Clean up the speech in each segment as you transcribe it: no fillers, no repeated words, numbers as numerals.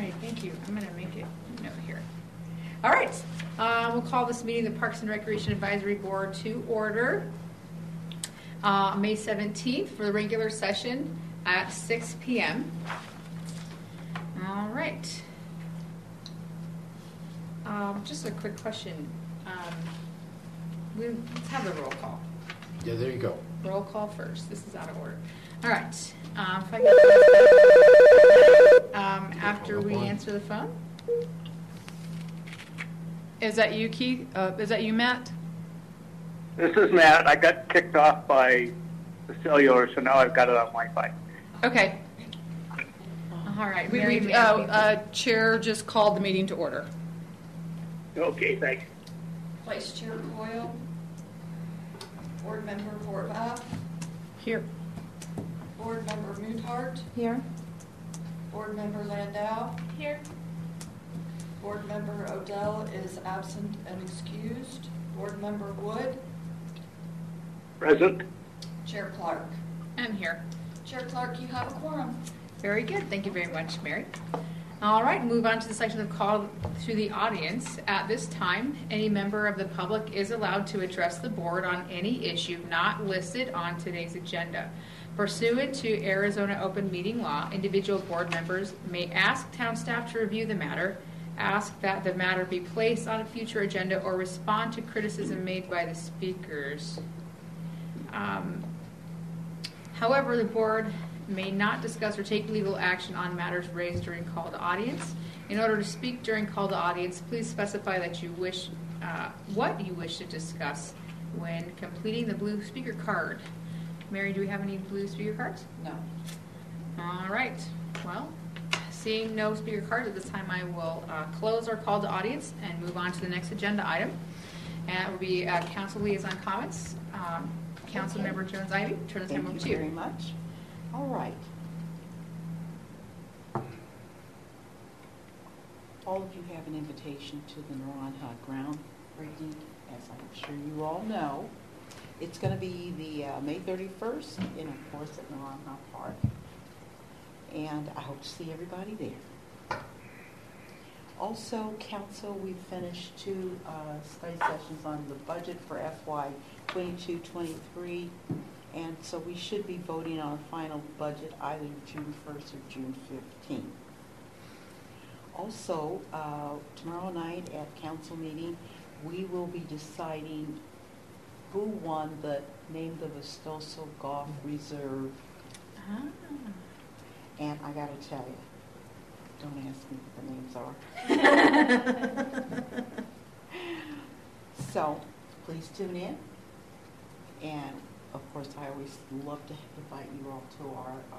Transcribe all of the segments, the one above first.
right, thank you. I'm going to make a note here. All right, we'll call this meeting the Parks and Recreation Advisory Board to order. May 17th for the regular session at 6 p.m. All right. Just a quick question. Let's have the roll call. Yeah, there you go. Roll call first. This is out of order. All right. If I can after we answer the phone. Is that you, Keith? Is that you, Matt? This is Matt. I got kicked off by the cellular, so now I've got it on Wi-Fi. Okay. All right. Chair just called the meeting to order. Okay, thanks. Vice Chair Coyle, Board Member Horvath, Here. Board Member Muthart, Here. Board Member Landau, Here. Board Member Odell is absent and excused. Board Member Wood, Present. Chair Clark. I'm here. Chair Clark, you have a quorum. Very good. Thank you very much, Mary. All right, move on to the section of call to the audience. At this time, any member of the public is allowed to address the board on any issue not listed on today's agenda. Pursuant to Arizona open meeting law, individual board members may ask town staff to review the matter, ask that the matter be placed on a future agenda, or respond to criticism made by the speakers. However, the board may not discuss or take legal action on matters raised during call to audience. In order to speak during call to audience, please specify that you wish what you wish to discuss when completing the blue speaker card. Mary, do we have any blue speaker cards? No. All right. Well, seeing no speaker cards at this time, I will close our call to audience and move on to the next agenda item. And it will be council liaison comments. Council Member Jones-Ivy, turn this time over to you. Thank you very much. All right. All of you have an invitation to the Naranja groundbreaking, as I'm sure you all know. It's going to be the May 31st, and of course at Naranja Park. And I hope to see everybody there. Also, Council, we finished 2 study sessions on the budget for FY 22-23. And so we should be voting on a final budget either June 1st or June 15th. Also, tomorrow night at council meeting, we will be deciding who won the Name the Vistoso Golf Reserve. And I got to tell you, don't ask me what the names are. So, please tune in. And of course, I always love to invite you all to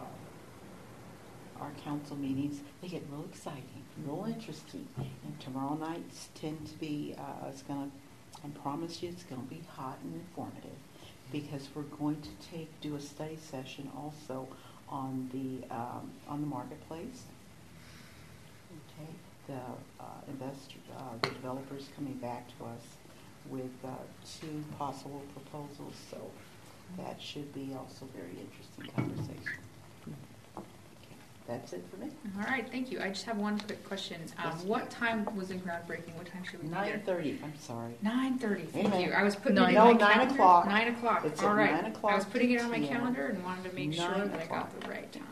our council meetings. They get real exciting, real interesting. And tomorrow nights tend to be, I promise you, it's going to be hot and informative because we're going to do a study session also on the marketplace. Okay, the developers coming back to us with 2 possible proposals. So. That should be also very interesting conversation. Okay, that's it for me. All right, thank you. I just have one quick question. What time was the groundbreaking? What time should we be there? 9:30. I'm sorry. 9:30. Thank you. I was putting it on my 9 calendar. o'clock. 9 o'clock. It's all at right. 9 o'clock. I was putting it on my p.m. calendar and wanted to make sure that I got the right time.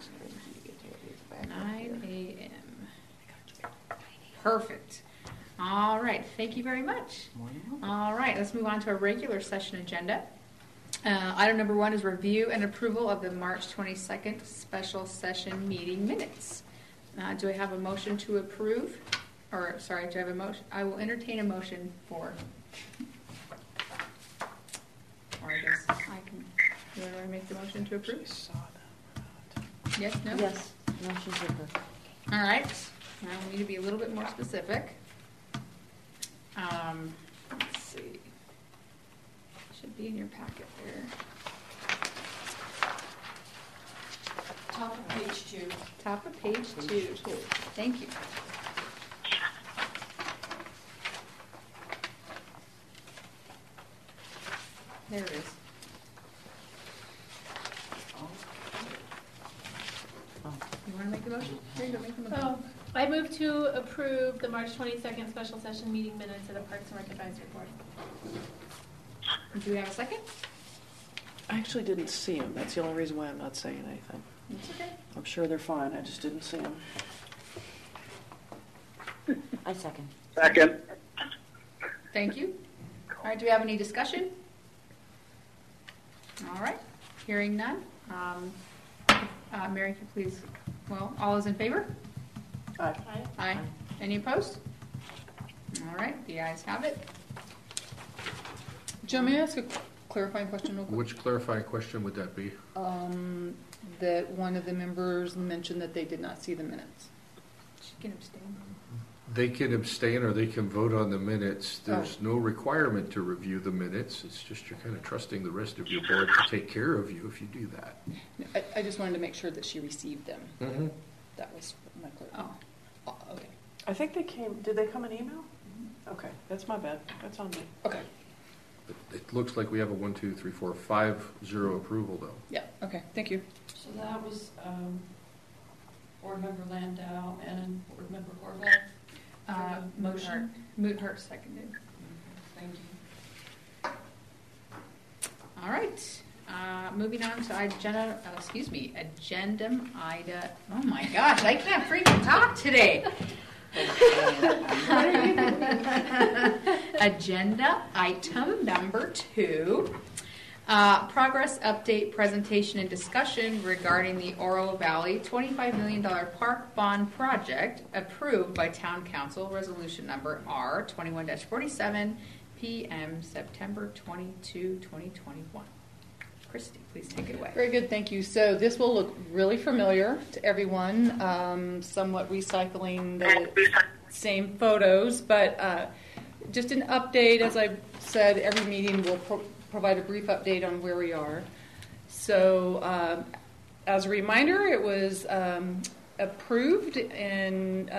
9 a.m. Perfect. All right. Thank you very much. All right. Let's move on to our regular session agenda. Item number 1 is review and approval of the March 22nd special session meeting minutes. Do I have a motion to approve? Or, sorry, do I have a motion? I will entertain a motion for. Or I guess I can. Do I make the motion to approve? Yes, no? Yes. Motion to approve. All right. Now we need to be a little bit more specific. Let's see. Should be in your packet there. Top of page 2. Top of page 2. Thank you. There it is. You want to make the motion? Here you go, make the motion. I move to approve the March 22nd special session meeting minutes of the Parks and Rec Advisory Board. Do we have a second? I actually didn't see them. That's the only reason why I'm not saying anything. It's okay. I'm sure they're fine. I just didn't see them. I second. Second. Thank you. All right, do we have any discussion? All right, hearing none. Mary, could you please, well, all those in favor? Aye. Aye. Any opposed? All right, the ayes have it. Joe, may I ask a clarifying question real quick? Which clarifying question would that be? That one of the members mentioned that they did not see the minutes. She can abstain. They can abstain or they can vote on the minutes. There's no requirement to review the minutes. It's just you're kind of trusting the rest of your board to take care of you if you do that. I just wanted to make sure that she received them. Mm-hmm. That was my question. Oh, Okay. I think they came. Did they come in email? Okay, that's my bad. That's on me. Okay. It looks like we have a 1, 2, 3, 4, 5-0 approval though. Yeah, okay, thank you. So that was Board Member Landau and Board Member Horvath. Motion. Moothart seconded. Thank you. All right, moving on to agenda, agendum ida. Oh my gosh, I can't freaking talk today. Agenda item number 2, progress update, presentation, and discussion regarding the Oro Valley $25 million park bond project approved by Town Council, resolution number R21-47, PM September 22, 2021. Christy, please take it away. Very good, thank you. So this will look really familiar to everyone, somewhat recycling the same photos, but just an update. As I said, every meeting will provide a brief update on where we are. So as a reminder, it was approved in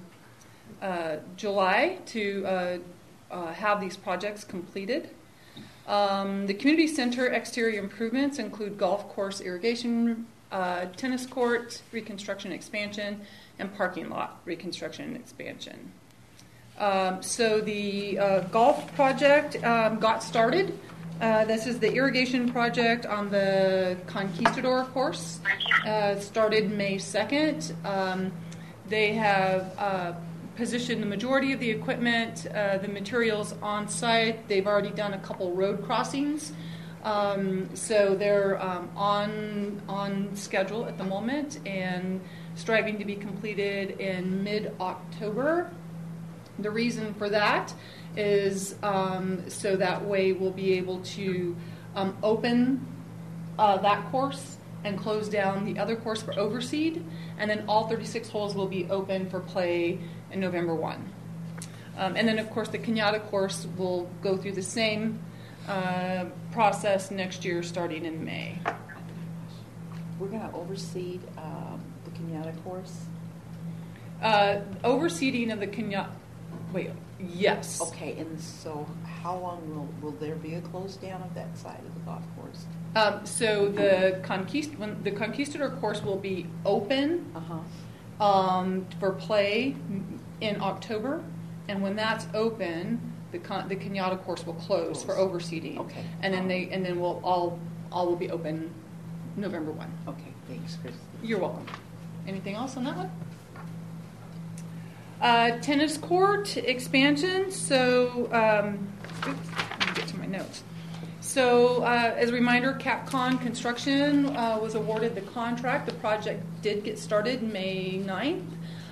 July to have these projects completed. The community center exterior improvements include golf course irrigation, tennis court reconstruction expansion, and parking lot reconstruction and expansion. So the golf project got started. This is the irrigation project on the Conquistador course. Started May 2nd. They have positioned the majority of the equipment, the materials on site. They've already done a couple road crossings. So they're on schedule at the moment and striving to be completed in mid-October. The reason for that is so that way we'll be able to open that course and close down the other course for overseed, and then all 36 holes will be open for play in November 1. And then, of course, the Kenyatta course will go through the same process next year starting in May. We're going to oversee the Kenyatta course? Overseeding of the Kenyatta... Wait, yes. Okay, and so how long will there be a close down of that side of the golf course? So the Conquistador course will be open for play in October, and when that's open, the Kenyatta course will close for overseeding. Okay. And then we'll all will be open November 1. Okay, thanks, Chris. You're welcome. Anything else on that one? Tennis court expansion. So, let me get to my notes. So, as a reminder, Capcom Construction was awarded the contract. The project did get started May 9th.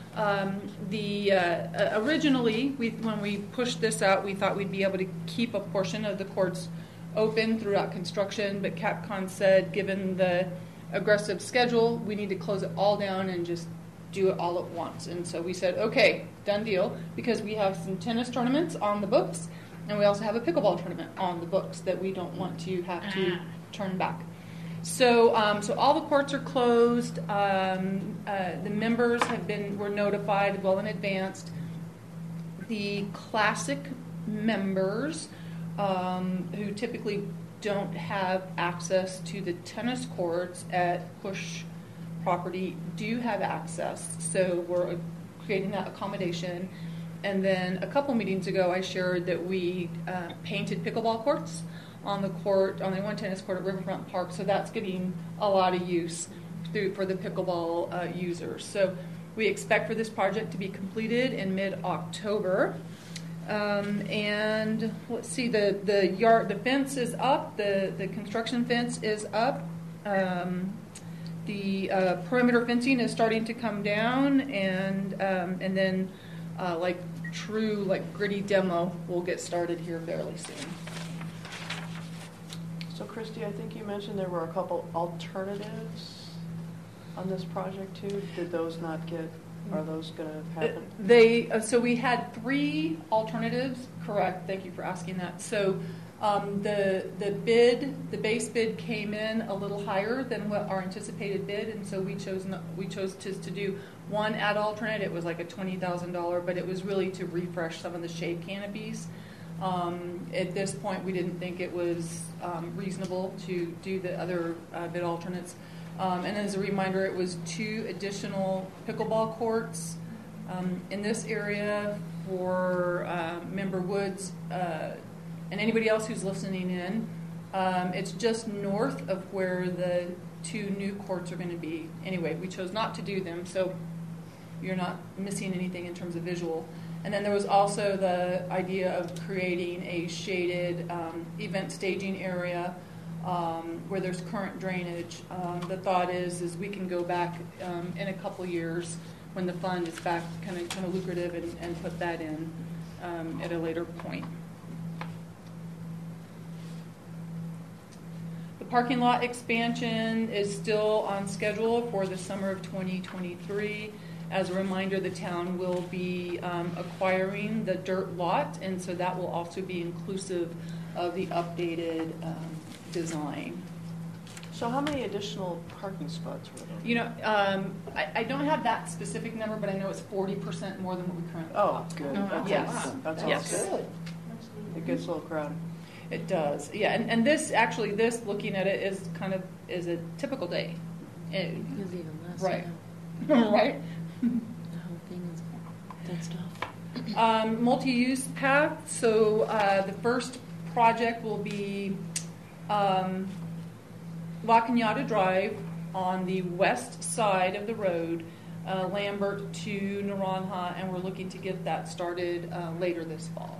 Originally, when we pushed this out, we thought we'd be able to keep a portion of the courts open throughout construction, but Capcom said, given the aggressive schedule, we need to close it all down and just do it all at once. And so we said, okay, done deal, because we have some tennis tournaments on the books, and we also have a pickleball tournament on the books that we don't want to have to turn back. So all the courts are closed. The members were notified well in advance. The classic members, who typically don't have access to the tennis courts at Push property, do have access. So we're creating that accommodation. And then a couple meetings ago, I shared that we painted pickleball courts on the one tennis court at Riverfront Park. So that's getting a lot of use for the pickleball users. So we expect for this project to be completed in mid-October. And let's see, the fence is up. The construction fence is up. The perimeter fencing is starting to come down, and then true gritty demo will get started here fairly soon. So Christy, I think you mentioned there were a couple alternatives on this project too. Did those not get, are those going to happen? So we had 3 alternatives, correct, thank you for asking that. So the base bid came in a little higher than what our anticipated bid, and so we chose to do one ad alternate. It was like a $20,000, but it was really to refresh some of the shade canopies. At this point, we didn't think it was reasonable to do the other bid alternates. And as a reminder, it was 2 additional pickleball courts in this area for Member Woods and anybody else who's listening in. It's just north of where the 2 new courts are going to be. Anyway, we chose not to do them, so you're not missing anything in terms of visual. And then there was also the idea of creating a shaded event staging area where there's current drainage. The thought is we can go back in a couple years when the fund is back kind of lucrative and put that in at a later point. The parking lot expansion is still on schedule for the summer of 2023. As a reminder, the town will be acquiring the dirt lot, and so that will also be inclusive of the updated design. So how many additional parking spots were there? You know, I don't have that specific number, but I know it's 40% more than what we currently have. Oh, good. That's Yes. awesome. That's Yes. awesome. It gets a little crowded. It does, yeah. And this looking at it is a typical day. It's even less. Right. Yeah. Right. The whole thing is that stuff. Multi-use path. So the first project will be La Cañada Drive on the west side of the road, Lambert to Naranja, and we're looking to get that started later this fall.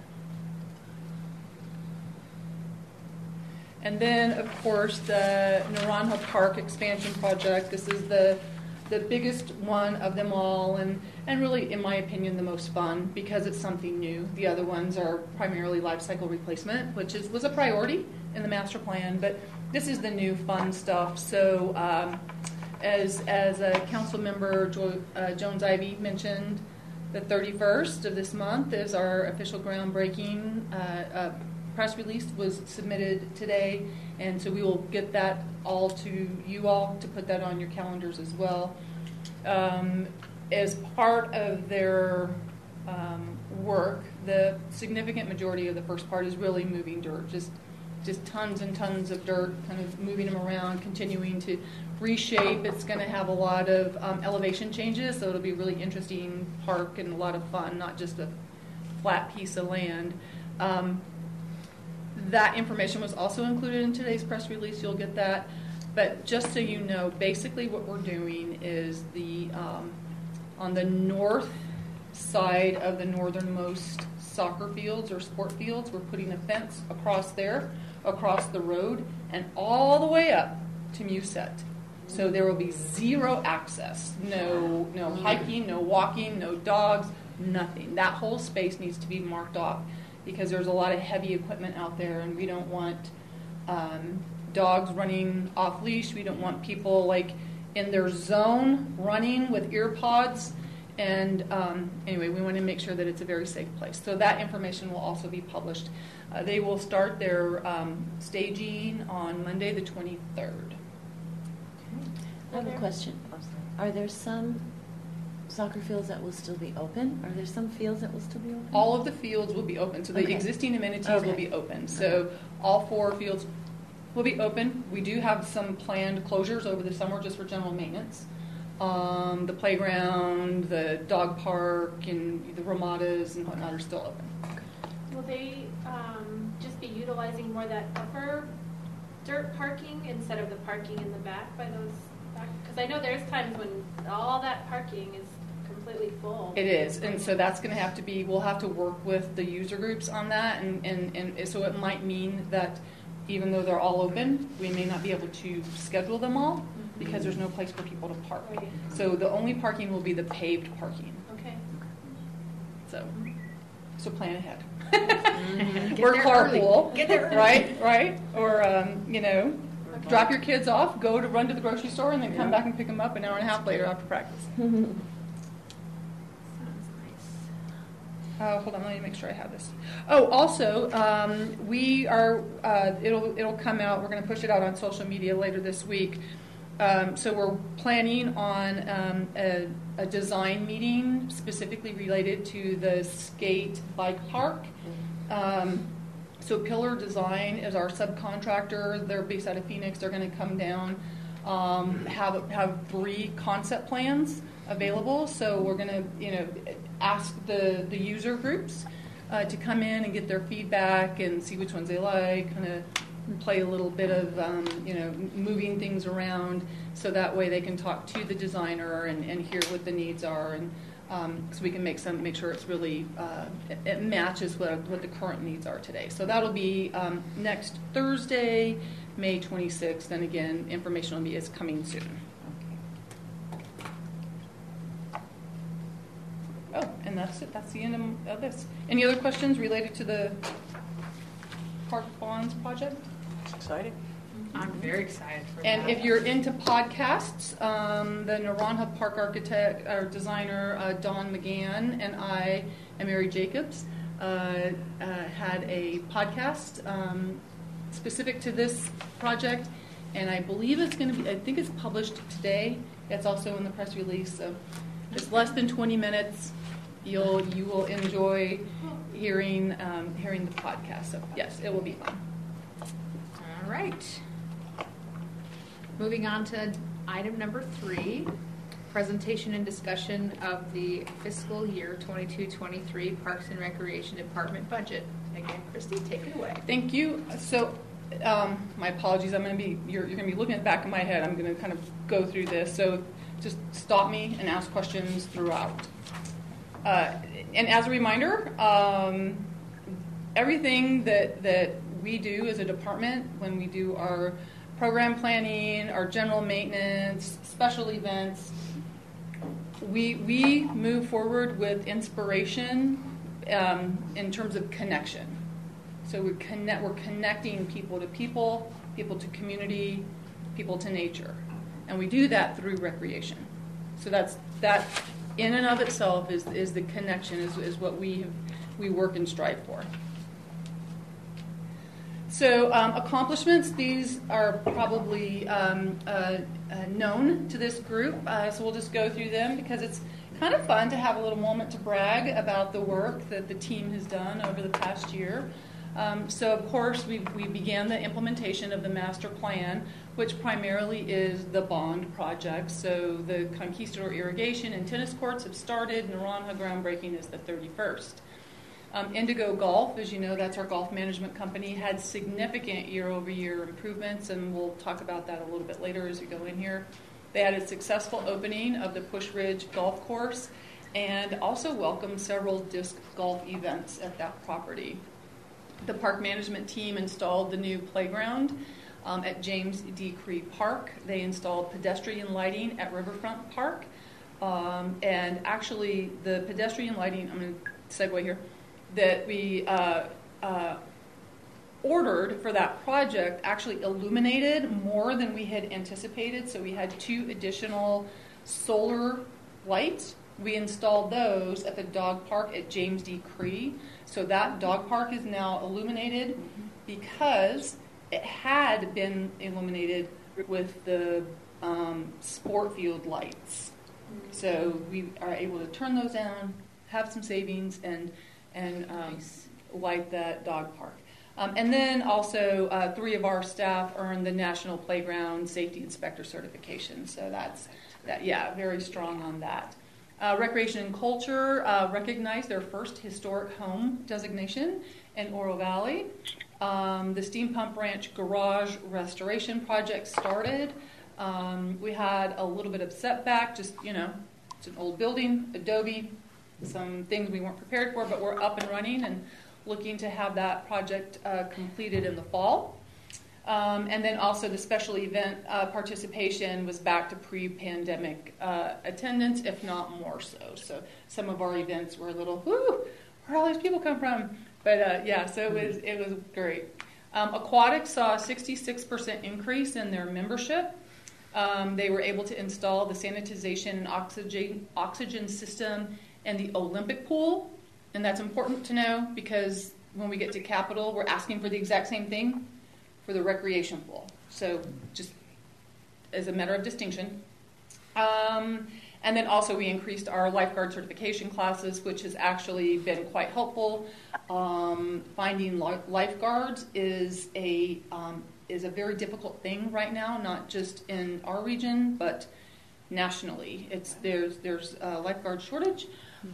And then, of course, the Naranja Park expansion project. This is the biggest one of them all, and really, in my opinion, the most fun because it's something new. The other ones are primarily life cycle replacement, which was a priority in the master plan, but this is the new fun stuff. So, as a council member, Jones-Ivy mentioned, the 31st of this month is our official groundbreaking. Press release was submitted today, and so we will get that all to you all to put that on your calendars as well. As part of their work, the significant majority of the first part is really moving dirt, just tons and tons of dirt, kind of moving them around, continuing to reshape. It's going to have a lot of elevation changes, so it'll be a really interesting park and a lot of fun, not just a flat piece of land. That information was also included in today's press release. You'll get that. But just so you know, basically what we're doing is on the north side of the northernmost soccer fields or sport fields, we're putting a fence across there, across the road, and all the way up to Musette. So there will be zero access. No hiking, no walking, no dogs, nothing. That whole space needs to be marked off, because there's a lot of heavy equipment out there, and we don't want dogs running off leash. We don't want people in their zone running with ear pods. And anyway, we want to make sure that it's a very safe place. So that information will also be published. They will start their staging on Monday the 23rd. I have a question. Are there some soccer fields that will still be open? Are there some fields that will still be open? All of the fields will be open. So the existing amenities will be open. So all 4 fields will be open. We do have some planned closures over the summer just for general maintenance. The playground, the dog park, and the ramadas and whatnot are still open. Will they just be utilizing more that upper dirt parking instead of the parking in the back by those back? Because I know there's times when all that parking is completely full. It is, and so that's going to have to be, we'll have to work with the user groups on that, and so it might mean that even though they're all open, we may not be able to schedule them all because there's no place for people to park. Right. So the only parking will be the paved parking. Okay. So plan ahead. Get Or there carpool, early. Get there early. right? Or drop your kids off, run to the grocery store, and then come back and pick them up an hour and a half later after practice. Sounds nice. Hold on, let me make sure I have this. Oh, also, we are. It'll come out. We're going to push it out on social media later this week. So we're planning on a design meeting specifically related to the skate bike park. So Pillar Design is our subcontractor. They're based out of Phoenix. They're going to come down, have 3 concept plans available. So we're going to, ask the user groups to come in and get their feedback and see which ones they like. Kind of play a little bit of, moving things around, so that way they can talk to the designer and hear what the needs are, and so we can make sure it's really it matches what the current needs are today. So that'll be next Thursday, May 26th, and again, information on me is coming soon. Oh, and that's it. That's the end of this. Any other questions related to the Park Bonds project? It's exciting. I'm very excited for that. And if you're into podcasts, the Naranja Park architect or designer Don McGann and I and Mary Jacobs had a podcast specific to this project, and I believe it's going to be. I think it's published today. It's also in the press release. So it's less than 20 minutes. You will enjoy hearing the podcast. So yes, it will be fun. All right. Moving on to item number 3, presentation and discussion of the fiscal year 22-23 Parks and Recreation Department budget. Again, Christy, take it away. Thank you. So, my apologies. You're going to be looking at the back of my head. I'm going to kind of go through this. So, just stop me and ask questions throughout. And as a reminder, everything that we do as a department, when we do our program planning, our general maintenance, special events, we move forward with inspiration in terms of connection. So we're connecting people to community, people to nature, and we do that through recreation. So that in and of itself is the connection, is what we work and strive for. So accomplishments, these are probably known to this group, so we'll just go through them because it's kind of fun to have a little moment to brag about the work that the team has done over the past year. So of course we began the implementation of the master plan, which primarily is the bond project. So the Conquistador irrigation and tennis courts have started. Naranja groundbreaking is the 31st. Indigo Golf, as you know, that's our golf management company, had significant year-over-year improvements, and we'll talk about that a little bit later as we go in here. They had a successful opening of the Push Ridge Golf Course and also welcomed several disc golf events at that property. The park management team installed the new playground at James D. Cree Park. They installed pedestrian lighting at Riverfront Park. And actually, the pedestrian lighting, I'm going to segue here, that we ordered for that project actually illuminated more than we had anticipated. So we had 2 additional solar lights. We installed those at the dog park at James D. Cree. So that dog park is now illuminated because it had been illuminated with the sport field lights. So we are able to turn those down, have some savings, and light that dog park. And then also 3 of our staff earned the National Playground Safety Inspector certification. So that's very strong on that. Recreation and Culture recognized their first historic home designation in Oro Valley. The Steam Pump Ranch garage restoration project started. We had a little bit of setback, just, it's an old building, adobe, some things we weren't prepared for, but we're up and running and looking to have that project completed in the fall. And then also the special event participation was back to pre-pandemic attendance, if not more so. So some of our events were a little, where all these people come from? But so it was great. Aquatics saw a 66% increase in their membership. They were able to install the sanitization and oxygen system in the Olympic pool. And that's important to know because when we get to Capitol, we're asking for the exact same thing for the recreation pool. So just as a matter of distinction. And then also we increased our lifeguard certification classes, which has actually been quite helpful. Finding lifeguards is a very difficult thing right now, not just in our region, but nationally. There's a lifeguard shortage.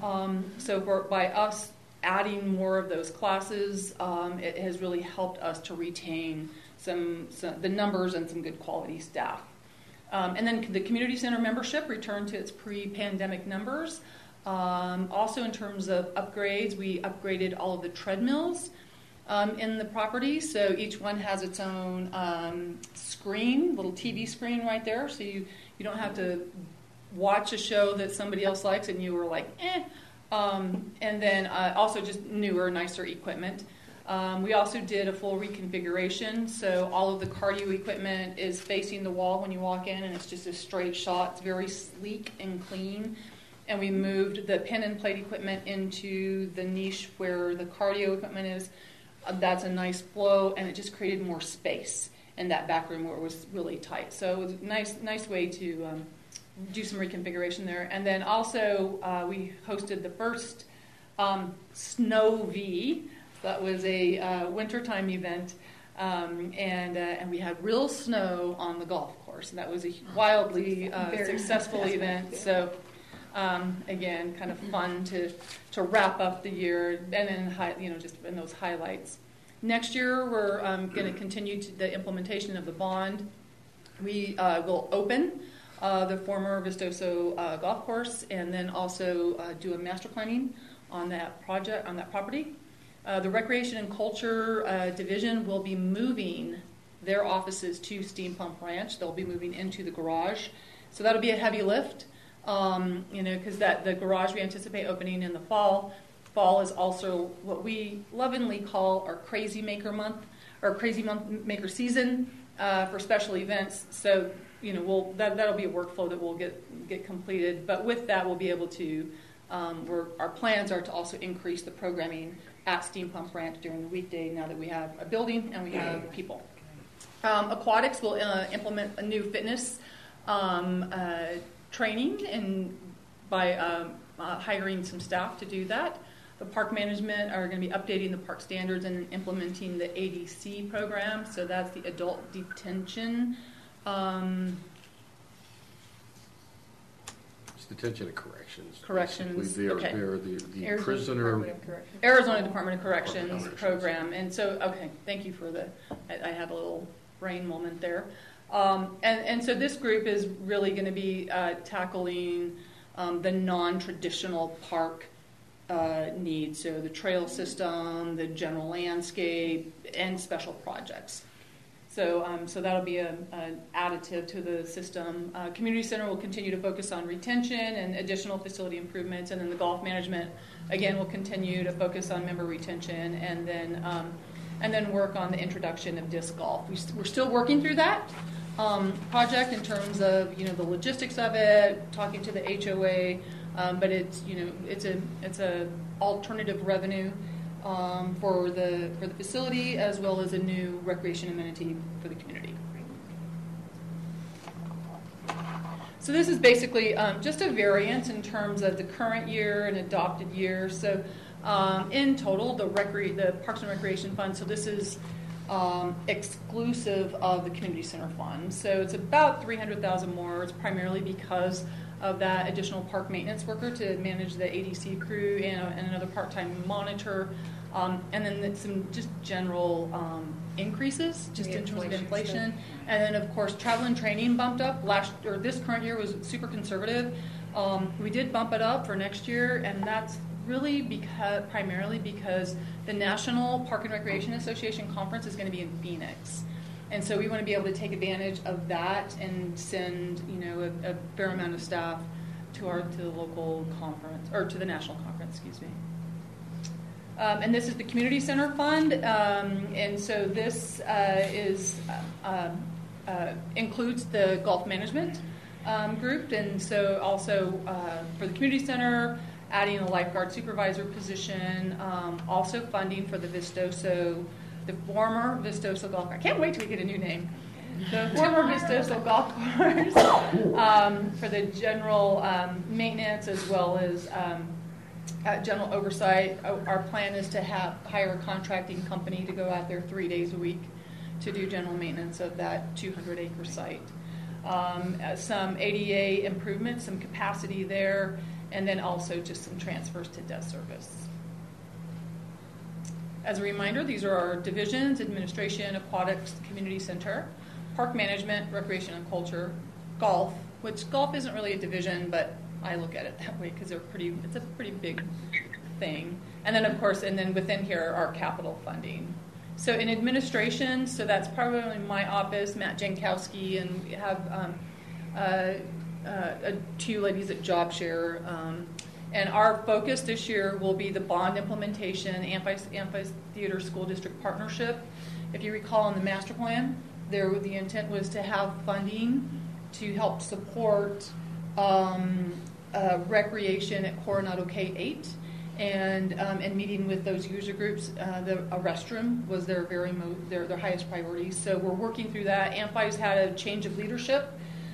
So by us adding more of those classes, it has really helped us to retain some the numbers and some good quality staff. And then the community center membership returned to its pre-pandemic numbers. Also in terms of upgrades, we upgraded all of the treadmills in the property. So each one has its own screen, little TV screen right there. So you don't have to watch a show that somebody else likes and you were like, and then also just newer, nicer equipment. We also did a full reconfiguration, so all of the cardio equipment is facing the wall when you walk in, and it's just a straight shot. It's very sleek and clean. And we moved the pin and plate equipment into the niche where the cardio equipment is. That's a nice flow, and it just created more space in that back room where it was really tight. So it was a nice way to do some reconfiguration there. And then also we hosted the first Snow V. That was a wintertime event, and we had real snow on the golf course. And that was a wildly successful event. So again, kind of fun to wrap up the year, and then just in those highlights. Next year, we're going to continue the implementation of the bond. We will open the former Vistoso golf course, and then also do a master planning on that property. The Recreation and Culture Division will be moving their offices to Steam Pump Ranch. They'll be moving into the garage. So that'll be a heavy lift, because the garage we anticipate opening in the fall. Fall is also what we lovingly call our Crazy Maker Month, or Crazy Maker Season for special events. So, that'll be a workflow that will get completed. But with that, we'll be able to, our plans are to also increase the programming at Steam Pump Ranch during the weekday now that we have a building and we have people. Aquatics will implement a new fitness training and by hiring some staff to do that. The park management are going to be updating the park standards and implementing the ADC program. So that's the adult detention. Detention and corrections. Corrections. They're okay. the prisoner. Arizona Department of Corrections program. And so, thank you for I had a little brain moment there. And so this group is really going to be tackling the non-traditional park needs. So the trail system, the general landscape, and special projects. So that'll be an additive to the system. Community Center will continue to focus on retention and additional facility improvements, and then the golf management, again, will continue to focus on member retention, and then work on the introduction of disc golf. We're still working through that project in terms of the logistics of it, talking to the HOA, but it's a alternative revenue. For the facility, as well as a new recreation amenity for the community. So this is basically just a variance in terms of the current year and adopted year. So in total, the Parks and Recreation Fund, so this is exclusive of the community center fund. So it's about $300,000 more. It's primarily because of that additional park maintenance worker to manage the ADC crew and another part-time monitor. And then some just general increases just in terms of inflation. And then of course travel and training bumped up this current year was super conservative. We did bump it up for next year, and that's really primarily because the National Park and Recreation Association conference is going to be in Phoenix. And so we want to be able to take advantage of that and send, a fair amount of staff to the local conference, or to the national conference, excuse me. And this is the community center fund, and so this includes the golf management group, and so also for the community center, adding a lifeguard supervisor position, also funding for the former Vistoso Golf Course. I can't wait till we get a new name. The former Vistoso Golf Course for the general maintenance as well as general oversight. Our plan is to hire a contracting company to go out there 3 days a week to do general maintenance of that 200-acre site. Some ADA improvements, some capacity there, and then also just some transfers to debt service. As a reminder, these are our divisions: administration, aquatics, community center, park management, recreation and culture, golf, which golf isn't really a division, but I look at it that way because it's a pretty big thing. And then, of course, within here, our capital funding. So in administration, so that's probably my office, Matt Jankowski, and we have two ladies at JobShare. And our focus this year will be the bond implementation, Amphitheater School District Partnership. If you recall in the master plan, the intent was to have funding to help support recreation at Coronado K-8, and meeting with those user groups. A restroom was their highest priority. So we're working through that. Amphi's had a change of leadership.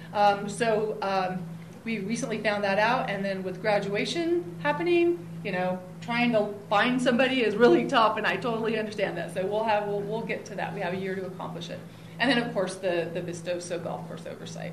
We recently found that out, and then with graduation happening, trying to find somebody is really tough, and I totally understand that. So we'll get to that. We have a year to accomplish it. And then, of course, the Vistoso Golf Course oversight.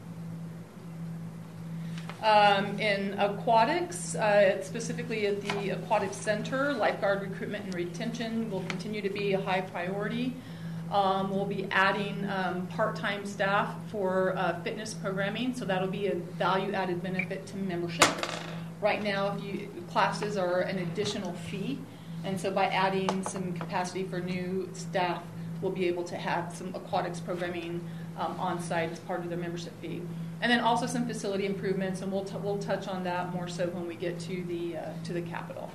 In aquatics, specifically at the Aquatics Center, lifeguard recruitment and retention will continue to be a high priority. We'll be adding part-time staff for fitness programming, so that'll be a value-added benefit to membership. Right now, classes are an additional fee, and so by adding some capacity for new staff, we'll be able to have some aquatics programming on site as part of their membership fee. And then also some facility improvements, and we'll touch on that more so when we get to the capital.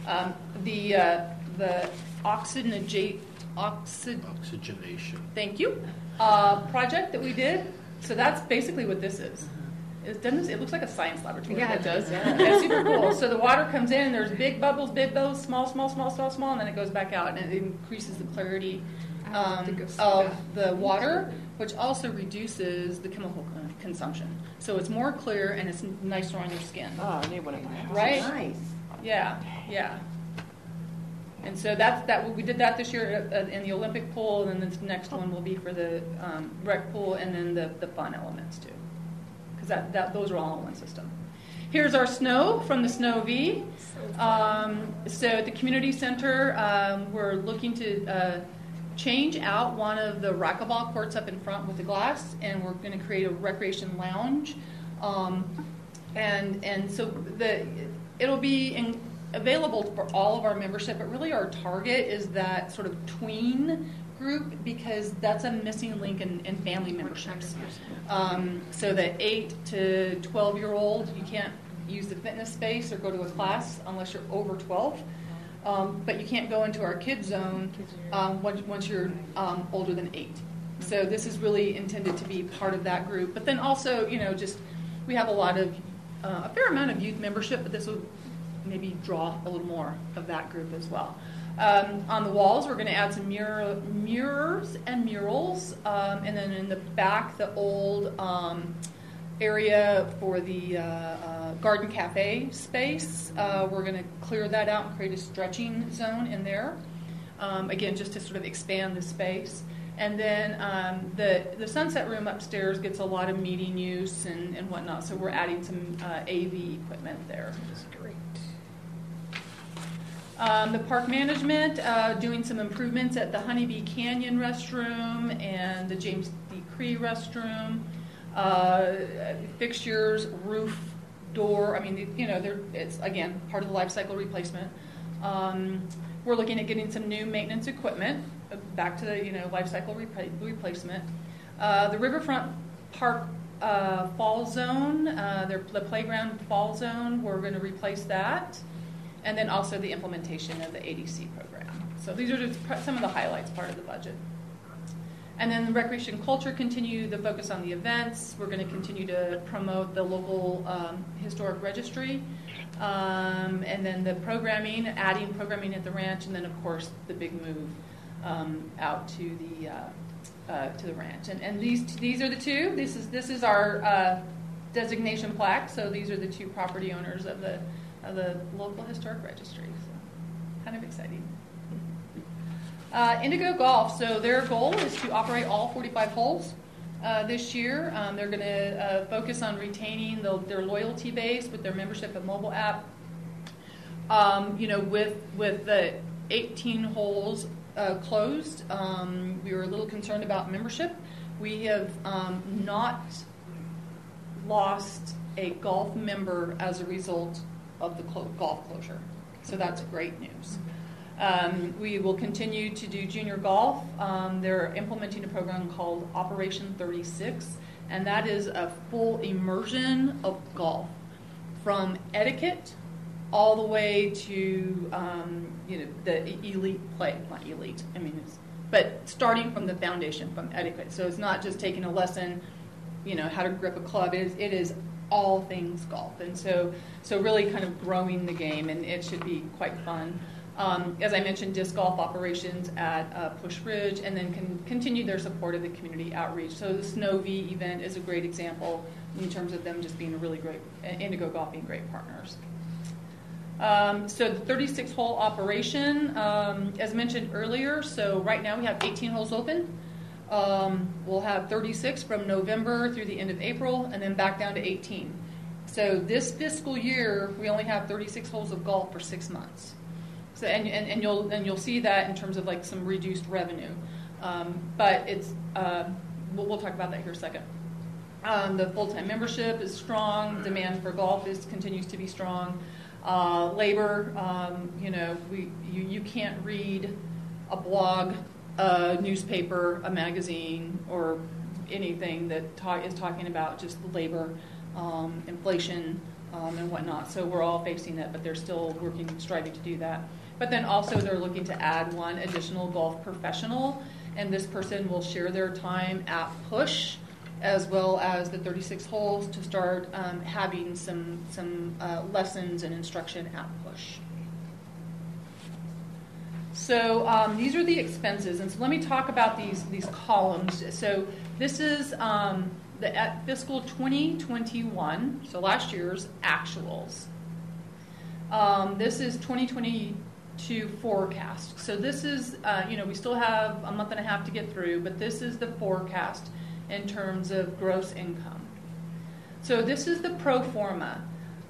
The oxygenation. Thank you. Project that we did. So that's basically what this is. It looks like a science laboratory. Yeah, it does. Yeah. It's super cool. So the water comes in, and there's big bubbles, small, and then it goes back out, and it increases the clarity of the water, which also reduces the chemical consumption. So it's more clear, and it's nicer on your skin. Oh, I need one of my house. Right? Nice. Yeah. And so we did that this year in the Olympic pool, and then the next one will be for the rec pool, and then the fun elements too, because those are all in one system. Here's our snow from the Snow V. So at the community center, we're looking to change out one of the racquetball courts up in front with the glass, and we're going to create a recreation lounge. And so it'll be available for all of our membership, but really our target is that sort of tween group, because that's a missing link in family memberships. So the 8 to 12-year-old, you can't use the fitness space or go to a class unless you're over 12. But you can't go into our kids zone once you're older than 8. So this is really intended to be part of that group. But then also, we have a fair amount of youth membership, but this will maybe draw a little more of that group as well. On the walls, we're going to add some mirrors and murals, and then in the back, the old area for the garden cafe space. We're going to clear that out and create a stretching zone in there. again, just to sort of expand the space. And then the Sunset Room upstairs gets a lot of meeting use and whatnot, so we're adding some AV equipment there. That's great. The park management, doing some improvements at the Honeybee Canyon restroom and the James D. Cree restroom. Fixtures, roof, door, I mean, it's, again, part of the life cycle replacement. We're looking at getting some new maintenance equipment, back to the, life cycle replacement. The Riverfront Park fall zone, the playground fall zone, we're going to replace that. And then also the implementation of the ADC program. So these are just some of the highlights part of the budget. And then the recreation and culture continue the focus on the events. We're going to continue to promote the local historic registry. And then the programming, adding programming at the ranch, and then of course the big move out to the ranch. And these are the two. This is our designation plaque. So these are the two property owners of the local historic registry. So kind of exciting. Indigo Golf. So their goal is to operate all 45 holes this year. They're going to focus on retaining their loyalty base with their membership and mobile app. With the 18 holes closed, we were a little concerned about membership. We have not lost a golf member as a result of the golf closure. So that's great news. We will continue to do junior golf. They're implementing a program called Operation 36, and that is a full immersion of golf, from etiquette all the way to the elite play. Not elite, but starting from the foundation, from etiquette. So it's not just taking a lesson, how to grip a club. It is all things golf, and so really kind of growing the game, and it should be quite fun. As I mentioned, disc golf operations at Push Ridge, and then continue their support of the community outreach. So the Snow V event is a great example in terms of them just being a really great, Indigo Golf being great partners. So the 36-hole operation, as mentioned earlier, so right now we have 18 holes open. We'll have 36 from November through the end of April, and then back down to 18. So this fiscal year, we only have 36 holes of golf for 6 months. So and you'll see that in terms of like some reduced revenue, but it's we'll talk about that here in a second. The full-time membership is strong. Demand for golf continues to be strong. Labor, you can't read a blog, a newspaper, a magazine, or anything that is talking about just labor, inflation, and whatnot. So we're all facing it, but they're still striving to do that. But then also they're looking to add one additional golf professional, and this person will share their time at Push, as well as the 36 holes, to start having some lessons and instruction at Push. So these are the expenses, and so let me talk about these columns. So this is at fiscal 2021, so last year's actuals. This is 2022 forecast. So this is, we still have a month and a half to get through, but this is the forecast in terms of gross income. So this is the pro forma.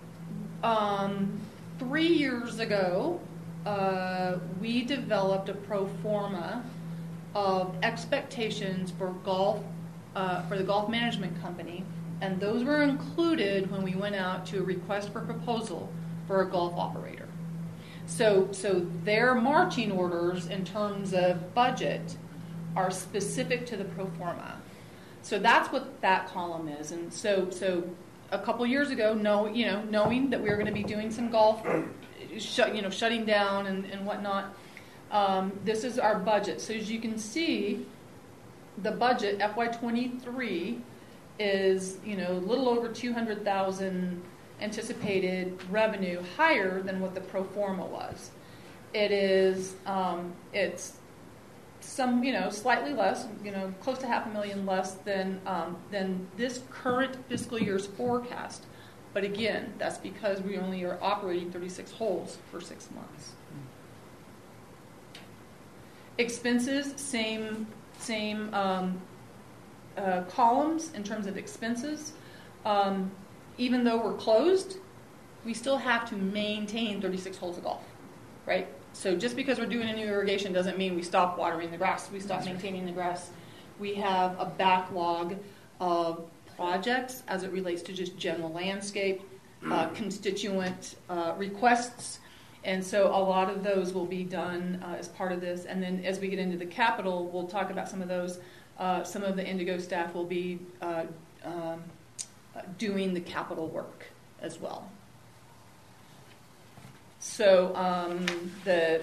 3 years ago, we developed a pro forma of expectations for the golf management company, and those were included when we went out to a request for proposal for a golf operator. So their marching orders in terms of budget are specific to the pro forma. So that's what that column is. And so a couple years ago, knowing that we were going to be doing some golf, shutting down and whatnot, this is our budget. So as you can see, the budget FY23 is a little over $200,000 anticipated revenue, higher than what the pro forma was. It is it's some slightly less, close to $500,000 less than this current fiscal year's forecast. But again, that's because we only are operating 36 holes for 6 months. Expenses, same columns in terms of expenses. Even though we're closed, we still have to maintain 36 holes of golf, right? So just because we're doing a new irrigation doesn't mean we stop watering the grass, we stop maintaining the grass. We have a backlog of projects as it relates to just general landscape, constituent requests. And so a lot of those will be done as part of this. And then as we get into the capital, we'll talk about some of those. Some of the Indigo staff will be doing the capital work as well. So the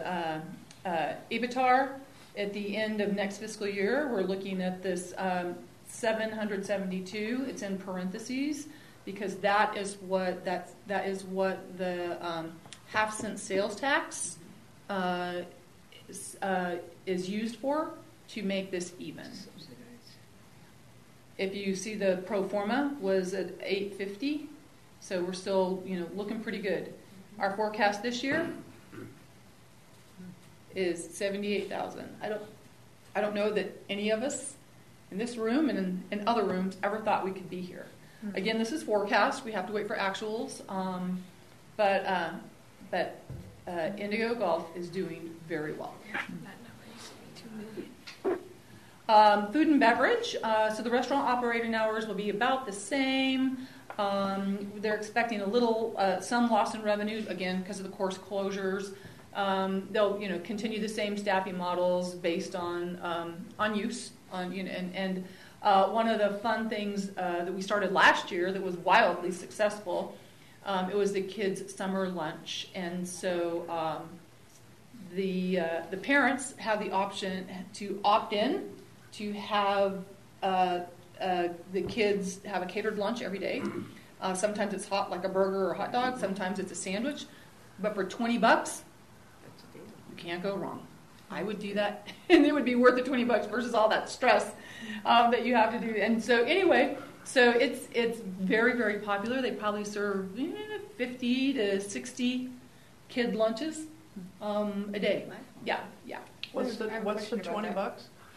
EBITDAR at the end of next fiscal year, we're looking at this 772. It's in parentheses because that is what the half-cent sales tax is used for to make this even. If you see the pro forma was at 850, so we're still looking pretty good. Our forecast this year is 78,000. I don't know that any of us in this room and in other rooms ever thought we could be here. Again, this is forecast. We have to wait for actuals. But Indigo Golf is doing very well. Food and beverage. So the restaurant operating hours will be about the same. They're expecting a little, some loss in revenue, again, because of the course closures. They'll, continue the same staffing models based on use. And one of the fun things that we started last year that was wildly successful, it was the kids' summer lunch. And so the parents have the option to opt in to have the kids have a catered lunch every day. Sometimes it's hot, like a burger or a hot dog. Sometimes it's a sandwich. But for $20, you can't go wrong. I would do that, and it would be worth the $20 versus all that stress that you have to do. And so anyway, so it's very, very popular. They probably serve 50 to 60 kid lunches a day. Yeah. What's the $20?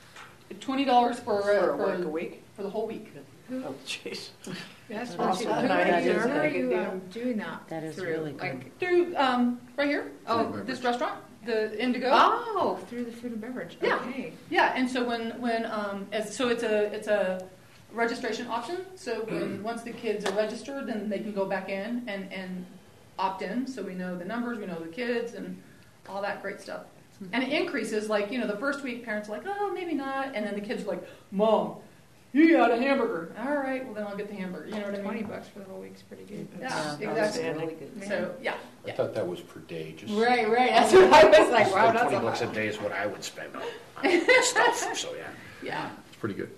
$20 for a week? For the whole week. Oh, jeez. That's awesome. Who That is are very you good. doing that? That is through? really good. Like, Through right here. Oh, this restaurant, the Indigo. oh, through the food and beverage. Yeah. Okay. Yeah, and so so it's a registration option. So once the kids are registered, then they can go back in and opt in. So we know the numbers, we know the kids, and all that great stuff. And it increases, like, the first week parents are like, oh, maybe not. And then the kids are like, Mom, you got a hamburger. All right, well, then I'll get the hamburger. You know what I mean? $20 for the whole week's pretty good. Yeah, exactly. outstanding. Really good. So, yeah. I thought that was per day. Just Right. That's what I was like, wow, that's $20 a a lot. day is what I would spend on stuff. So yeah, Yeah. it's pretty good.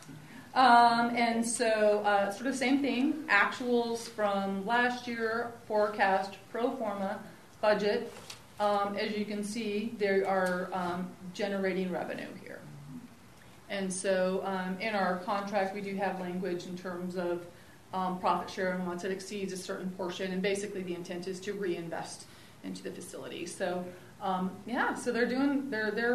And so, sort of same thing, actuals from last year, forecast, pro forma, budget. As you can see, they are generating revenue here. And so in our contract, we do have language in terms of profit share, and once it exceeds a certain portion, and basically the intent is to reinvest into the facility. So, so they're doing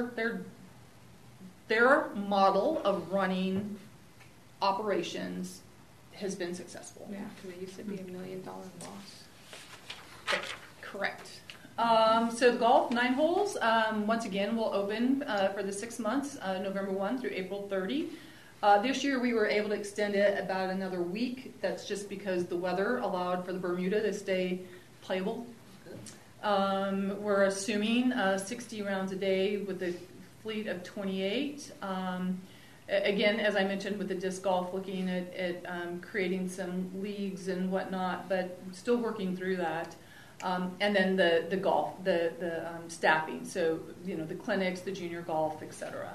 their model of running operations has been successful. Yeah, because it used to be $1 million loss. Correct. So the golf, 9 holes, once again, will open for the 6 months, November 1 through April 30. This year we were able to extend it about another week. That's just because the weather allowed for the Bermuda to stay playable. We're assuming 60 rounds a day with a fleet of 28. Again, as I mentioned with the disc golf, looking at creating some leagues and whatnot, but still working through that. And then the golf, the staffing, so the clinics, the junior golf, etc.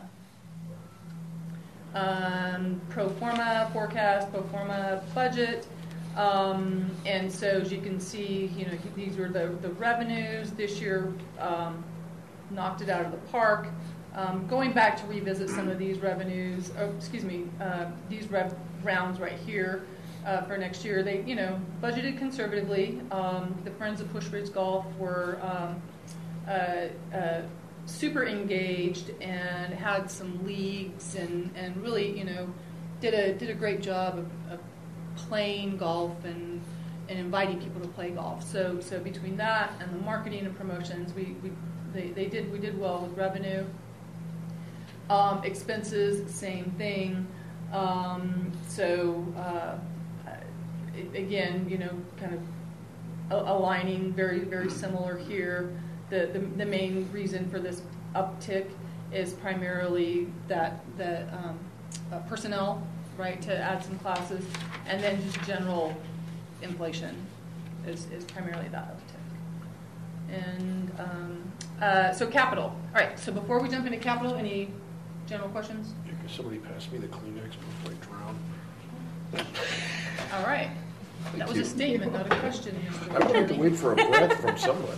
Pro forma forecast, pro forma budget, and so as you can see, these were the revenues this year. Knocked it out of the park. Going back to revisit some of these revenues, these rounds right here. For next year, they budgeted conservatively. The Friends of Push Ridge Golf were super engaged and had some leagues and really, did a great job of playing golf and inviting people to play golf. So between that and the marketing and promotions, we did well with revenue. Expenses, same thing. Again, kind of aligning very, very similar here. The main reason for this uptick is primarily that the personnel, right, to add some classes, and then just general inflation is primarily that uptick. And so capital. All right, so before we jump into capital, any general questions? Can somebody pass me the Kleenex before I drown? All right. That was a statement, not a question. I tried to wait for a breath from somebody.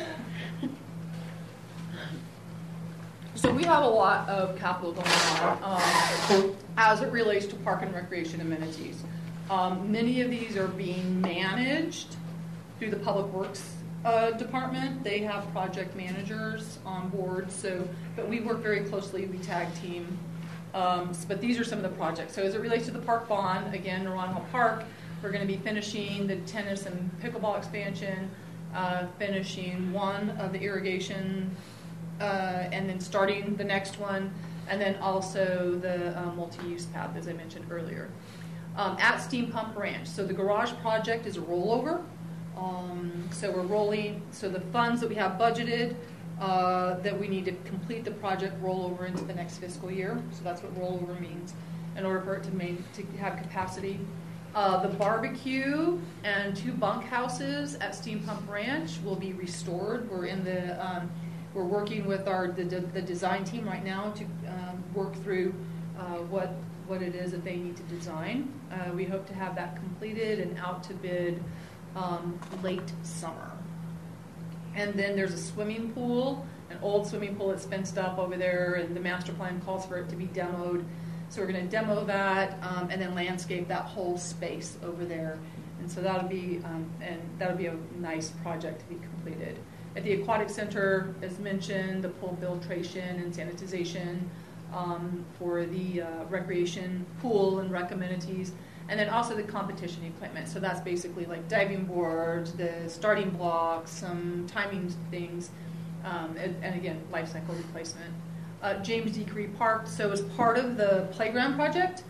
So we have a lot of capital going on as it relates to park and recreation amenities. Many of these are being managed through the Public Works Department. They have project managers on board, but we work very closely, we tag team. But these are some of the projects. So as it relates to the park bond, again, Naranjo Park, we're going to be finishing the tennis and pickleball expansion, finishing one of the irrigation, and then starting the next one, and then also the multi-use path, as I mentioned earlier. At Steam Pump Ranch, so the garage project is a rollover. So we're rolling, so the funds that we have budgeted that we need to complete the project roll over into the next fiscal year. So that's what rollover means in order for it to have capacity. The barbecue and 2 bunkhouses at Steam Pump Ranch will be restored. We're working with the design team right now to work through what it is that they need to design. We hope to have that completed and out to bid late summer. And then there's a swimming pool, an old swimming pool that's fenced up over there, and the master plan calls for it to be demoed. So we're going to demo that and then landscape that whole space over there. And so that'll be a nice project to be completed. At the Aquatic Center, as mentioned, the pool filtration and sanitization for the recreation pool and rec amenities, and then also the competition equipment. So that's basically like diving boards, the starting blocks, some timing things, and again, life cycle replacement. James D. Curry Park, so as part of the playground project,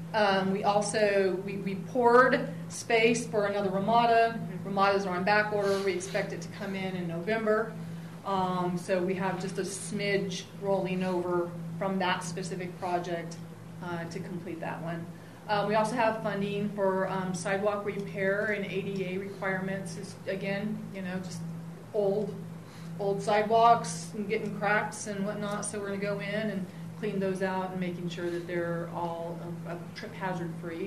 we poured space for another Ramada. Ramadas are on back order. We expect it to come in November. So we have just a smidge rolling over from that specific project to complete that one. We also have funding for sidewalk repair and ADA requirements. Again, just old sidewalks and getting cracks and whatnot. So we're going to go in and clean those out and making sure that they're all trip hazard free.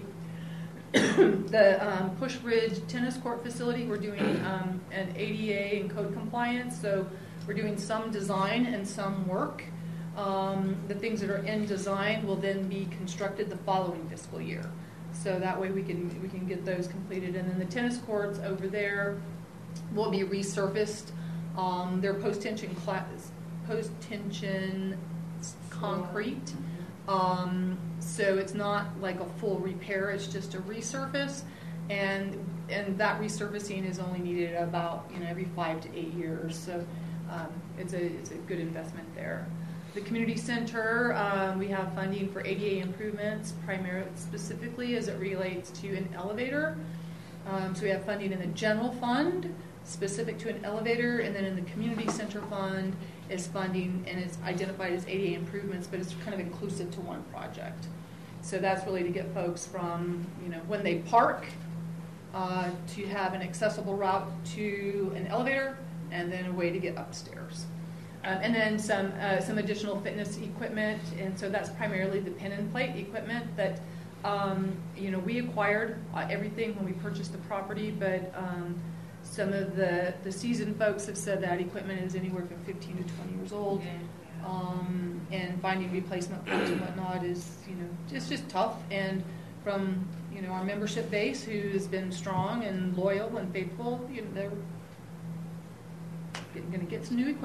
The Push Ridge tennis court facility, we're doing an ADA and code compliance. So we're doing some design and some work. The things that are in design will then be constructed the following fiscal year. So that way we can get those completed. And then the tennis courts over there will be resurfaced. They're post-tension concrete. So it's not like a full repair, it's just a resurface. And that resurfacing is only needed about every 5 to 8 years. So it's a good investment there. The community center, we have funding for ADA improvements, primarily specifically as it relates to an elevator. So we have funding in the general fund specific to an elevator, and then in the community center fund is funding, and it's identified as ADA improvements, but it's kind of inclusive to one project. So that's really to get folks from when they park to have an accessible route to an elevator, and then a way to get upstairs. And then some additional fitness equipment, and so that's primarily the pin and plate equipment that we acquired everything when we purchased the property, but some of the seasoned folks have said that equipment is anywhere from 15 to 20 years old, and finding replacement parts and whatnot is it's just tough. And from our membership base, who has been strong and loyal and faithful, they're going to get some new equipment.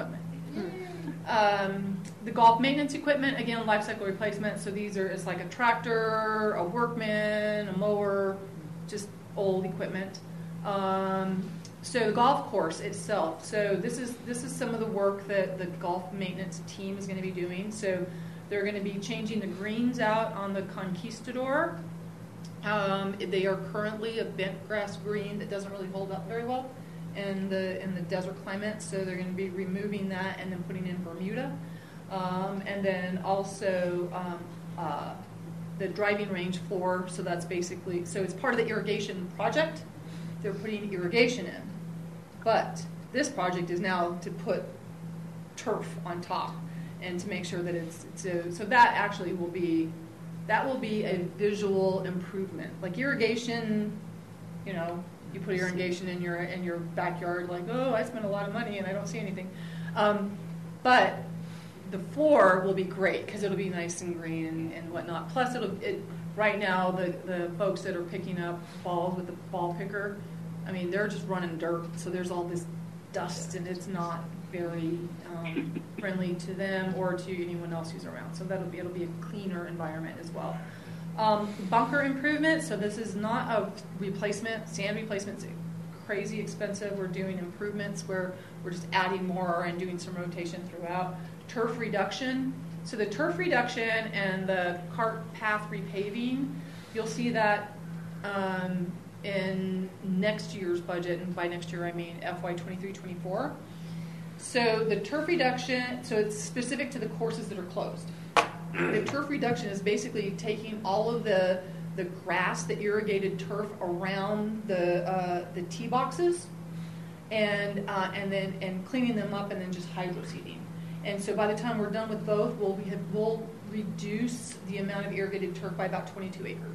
The golf maintenance equipment, again, life cycle replacement. So it's like a tractor, a workman, a mower, just old equipment. So the golf course itself. So this is some of the work that the golf maintenance team is going to be doing. So they're going to be changing the greens out on the Conquistador. They are currently a bent grass green that doesn't really hold up very well in the desert climate. So they're going to be removing that and then putting in Bermuda. And then also the driving range floor. So that's basically, so it's part of the irrigation project. They're putting irrigation in. But this project is now to put turf on top and to make sure that so that actually will be a visual improvement. Like irrigation, you put irrigation in your backyard, like, oh, I spent a lot of money and I don't see anything. But the floor will be great because it'll be nice and green and whatnot. Plus, right now the folks that are picking up balls with the ball picker, I mean, they're just running dirt, so there's all this dust, and it's not very friendly to them or to anyone else who's around. So it'll be a cleaner environment as well. Bunker improvement. So this is not a replacement. Sand replacement's crazy expensive. We're doing improvements where we're just adding more and doing some rotation throughout. Turf reduction. So the turf reduction and the cart path repaving, you'll see that in next year's budget, and by next year I mean FY 23-24. So the turf reduction, so it's specific to the courses that are closed. The turf reduction is basically taking all of the grass, the irrigated turf around the tee boxes, and cleaning them up and then just hydro seeding. And so by the time we're done with both, we'll reduce the amount of irrigated turf by about 22 acres.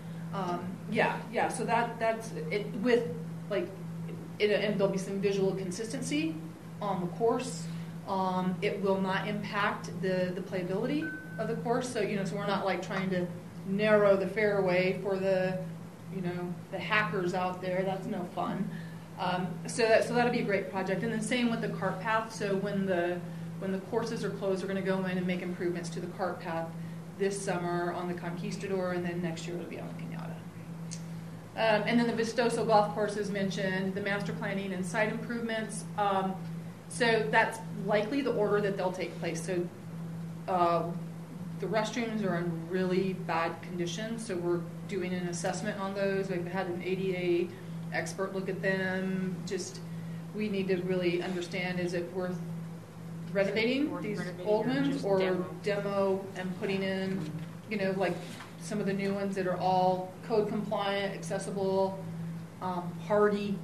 So that's it with and there'll be some visual consistency on the course. It will not impact the playability of the course. So so we're not like trying to narrow the fairway for the hackers out there. That's no fun. So that'll be a great project. And then same with the cart path. So when the courses are closed, we're going to go in and make improvements to the cart path this summer on the Conquistador, and then next year it'll be on the Pinata. And then the Vistoso golf course is mentioned, the master planning and site improvements. So that's likely the order that they'll take place. So the restrooms are in really bad condition, so we're doing an assessment on those. We've had an ADA expert look at them. We need to really understand, is it worth renovating these old ones or demo and putting in, like some of the new ones that are all code compliant, accessible, hardy.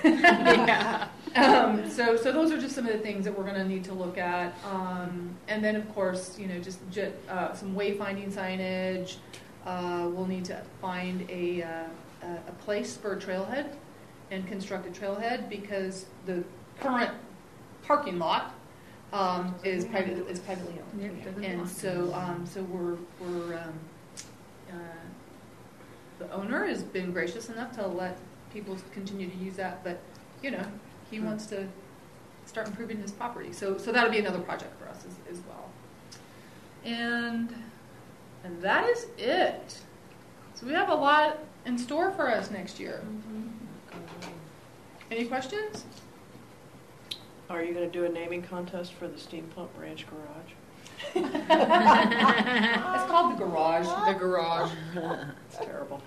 So those are just some of the things that we're going to need to look at. And then, of course, some wayfinding signage. We'll need to find a place for a trailhead and construct a trailhead because the current parking lot is privately owned. And so we're the owner has been gracious enough to let people continue to use that, but he wants to start improving his property. So that'll be another project for us as well. And that is it. So we have a lot in store for us next year. Any questions? Are you going to do a naming contest for the Steam Pump Ranch Garage? It's called the Garage. The Garage. It's terrible.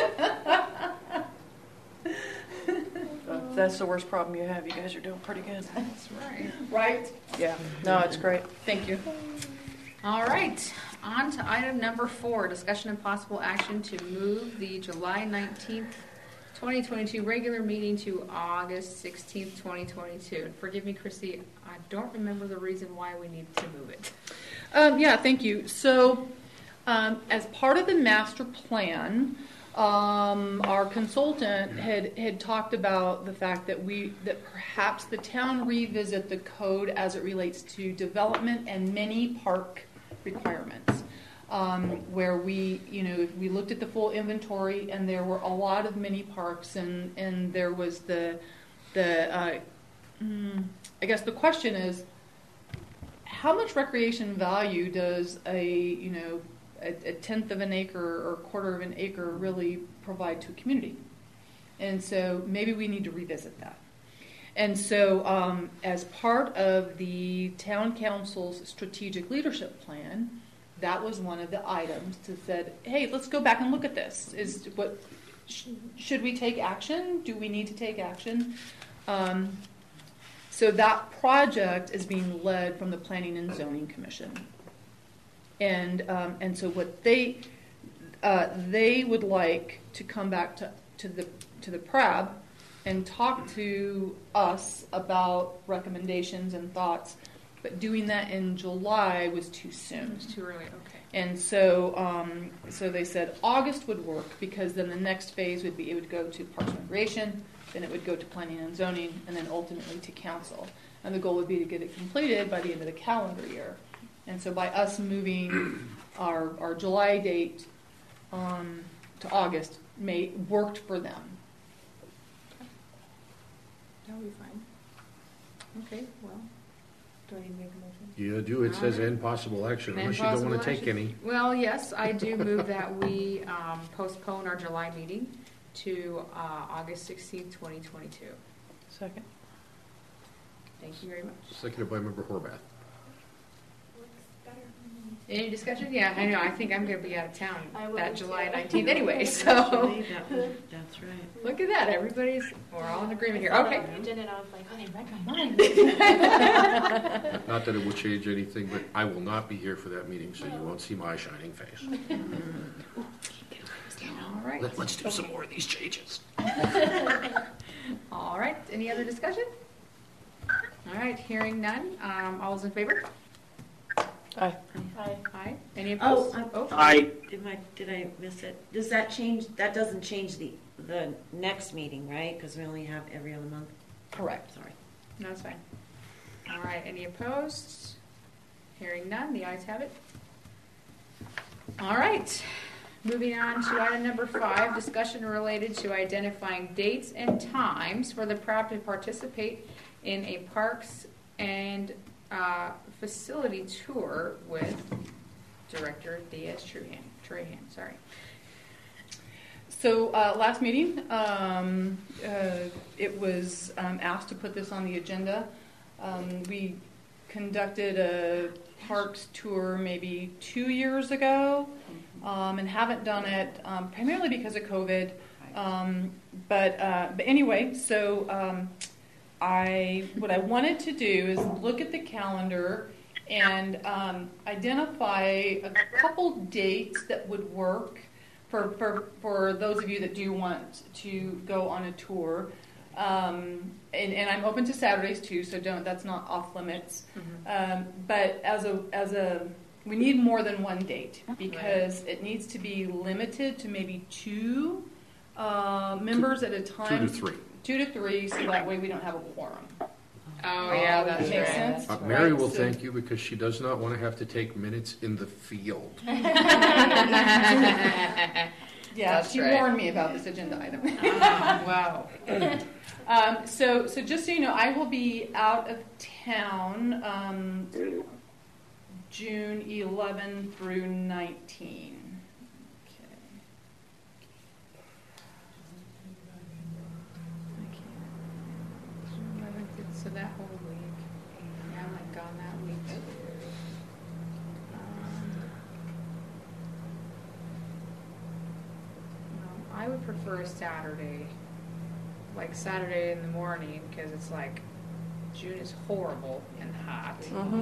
If that's the worst problem you have, you guys are doing pretty good. That's right. Right? Yeah. No, it's great. Thank you. All right. On to item number 4, discussion and possible action to move the July 19th, 2022 regular meeting to August 16th, 2022. And forgive me, Chrissy, I don't remember the reason why we need to move it. Thank you. So as part of the master plan, our consultant had talked about the fact that perhaps the town revisit the code as it relates to development and mini park requirements, where we looked at the full inventory and there were a lot of mini parks and there was I guess the question is, how much recreation value does a tenth of an acre or quarter of an acre really provide to a community? And so maybe we need to revisit that. And so as part of the town council's strategic leadership plan, that was one of the items that said, hey, let's go back and look at this. Should we take action? Do we need to take action? So that project is being led from the Planning and Zoning Commission. And so what they would like to come back to the PRAB and talk to us about recommendations and thoughts, but doing that in July was too soon. It's too early. Okay. And so so they said August would work, because then the next phase would be, it would go to Parks and Recreation, then it would go to Planning and Zoning, and then ultimately to Council. And the goal would be to get it completed by the end of the calendar year. And so by us moving our July date to August worked for them. That'll be fine. Okay, well, do I need to make a motion? Yeah, do. It says and possible action, And unless you don't want possible to take action. any. Well, yes, I do move that we postpone our July meeting to August 16th, 2022. Second. Thank you very much. Seconded by Member Horvath. Looks better. Any discussion? Yeah, I know. I think I'm going to be out of town I will that too. July 19th anyway, so That's right. look at that. We're all in agreement here. I saw Okay. that region and I was like, oh, they read my mind. Not that it will change anything, but I will not be here for that meeting, so you won't see my shining face. All right. Let's do some more of these changes. All right. Any other discussion? All right. Hearing none. All those in favor? Aye. Aye. Any Oh, opposed? I, Did I miss it? Does that change, that doesn't change the next meeting, right? Because we only have every other month? Correct. Sorry. No, it's fine. All right. Any opposed? Hearing none. The ayes have it. All right. Moving on to item number 5, discussion related to identifying dates and times for the PRAB to participate in a parks and facility tour with Director Diaz-Trahan. Sorry. So last meeting, it was asked to put this on the agenda. We conducted a parks tour maybe 2 years ago, and haven't done it primarily because of COVID. But anyway, so what I wanted to do is look at the calendar and identify a couple dates that would work for those of you that do want to go on a tour. And I'm open to Saturdays too, so that's not off limits. But we need more than one date, because it needs to be limited to maybe 2 members at a time. 2 to 3. 2 to 3, so that way we don't have a quorum. Oh, yeah, that's Makes right. sense? Mary Right, will so- thank you, because she does not want to have to take minutes in the field. Yeah, That's she right. warned me about this agenda item. Wow. So just so you know, I will be out of town June 11 through 19. So that whole week, yeah, I'm like gone that week. I would prefer a Saturday, like Saturday in the morning, because it's like June is horrible and hot.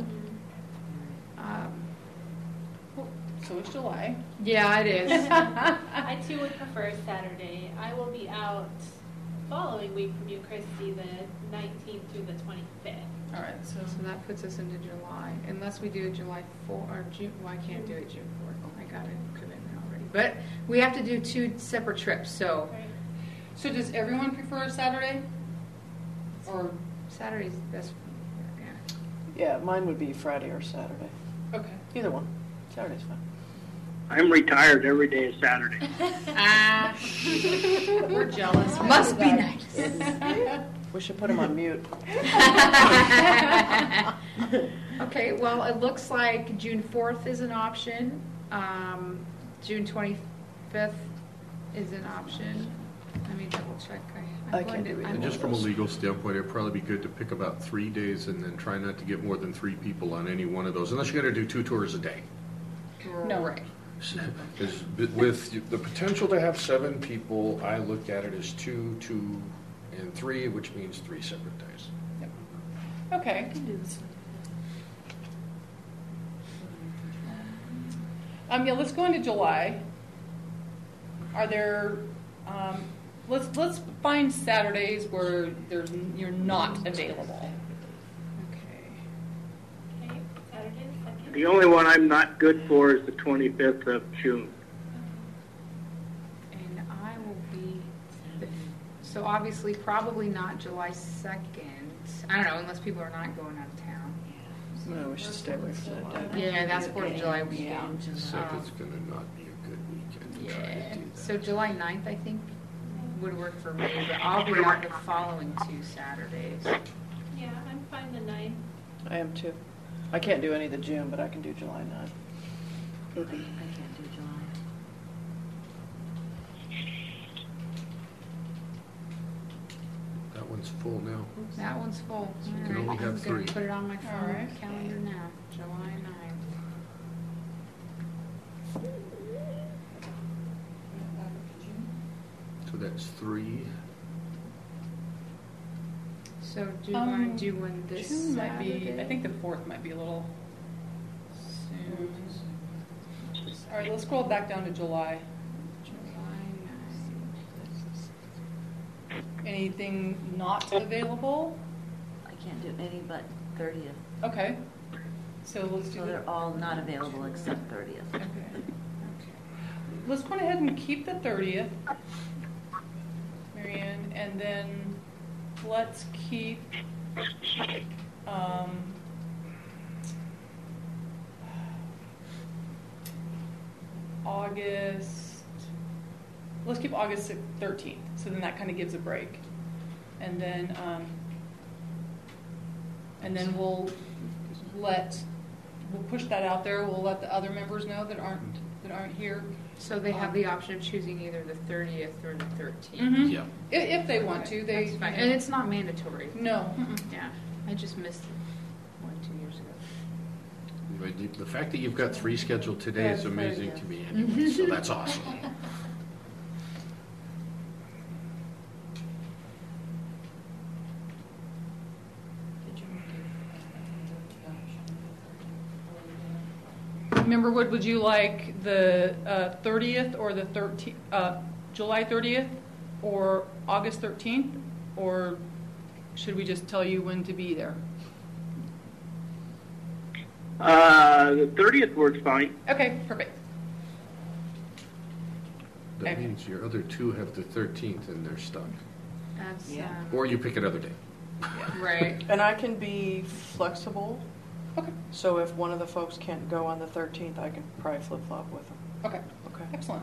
So it's July. Yeah, it is. I too would prefer Saturday. I will be out following week from you, Christy, the 19th through the 25th. All right, so So that puts us into July, unless we do it July 4 or June. Well, I can't do it June 4th. I got a commitment already. But we have to do 2 separate trips, so Right? so does everyone prefer a Saturday? Or Saturday's best. Yeah, mine would be Friday or Saturday. okay. Either one. Saturday's fine. I'm retired. Every day is Saturday. Ah, we're jealous. Must be nice. We should put him on mute. Okay, well. Well, it looks like June 4th is an option. June 25th is an option. Let me double check. I can't do either. And just from a legal standpoint, it'd probably be good to pick about 3 days and then try not to get more than 3 people on any one of those, unless you're going to do 2 tours a day. No. Right. Because with the potential to have 7 people, I look at it as 2, 2, and 3, which means 3 separate days. Okay. Yeah, let's go into July. Are there, let's find Saturdays where you're not available. Okay, Saturday the 2nd. The only one I'm not good for is the 25th of June. And I will be, so obviously probably not July 2nd. I don't know, unless people are not going out of town. No, we should stay away from that day. Yeah, that's 4th of July weekend. Second's going to not be a good weekend to try Yeah, to do that. so July 9th, I think, would work for me, but I'll be on the following 2 Saturdays. Yeah, I'm fine the 9th. I am too. I can't do any of the June, but I can do July 9th. I can't do July. That one's full now. That one's full. So you All can right, only have I'm gonna 3. put it on my phone All right. calendar now, July 9th. So that's 3. So do you want to do one this June might be, Saturday? I think the 4th might be a little soon. All right, let's scroll back down to July. July 9th. Anything not available? I can't do any but 30th. Okay. So let's do So they're all not available except 30th. Okay. Let's go ahead and keep the 30th, Marianne, and then let's keep August. Let's keep August 13th. So then that kind of gives a break, and then we'll push that out there. We'll let the other members know that aren't here. So they have the option of choosing either the 30th or the 13th. Mhm. Yeah. If they want to, they That's fine. And it's not mandatory. no. Mm-mm. Yeah, I just missed it 1-2 years ago. But the fact that you've got 3 scheduled today is That's amazing very to me anyway, so that's awesome. Member Wood, would you like the 30th or the 13th, July 30th or August 13th, or should we just tell you when to be there? The 30th works fine. Okay, perfect. That Okay. means your other 2 have the 13th and they're stuck. That's Yeah. Or you pick another day. right. And I can be flexible, Okay, so if one of the folks can't go on the 13th, I can probably flip-flop with them. okay, Okay. excellent.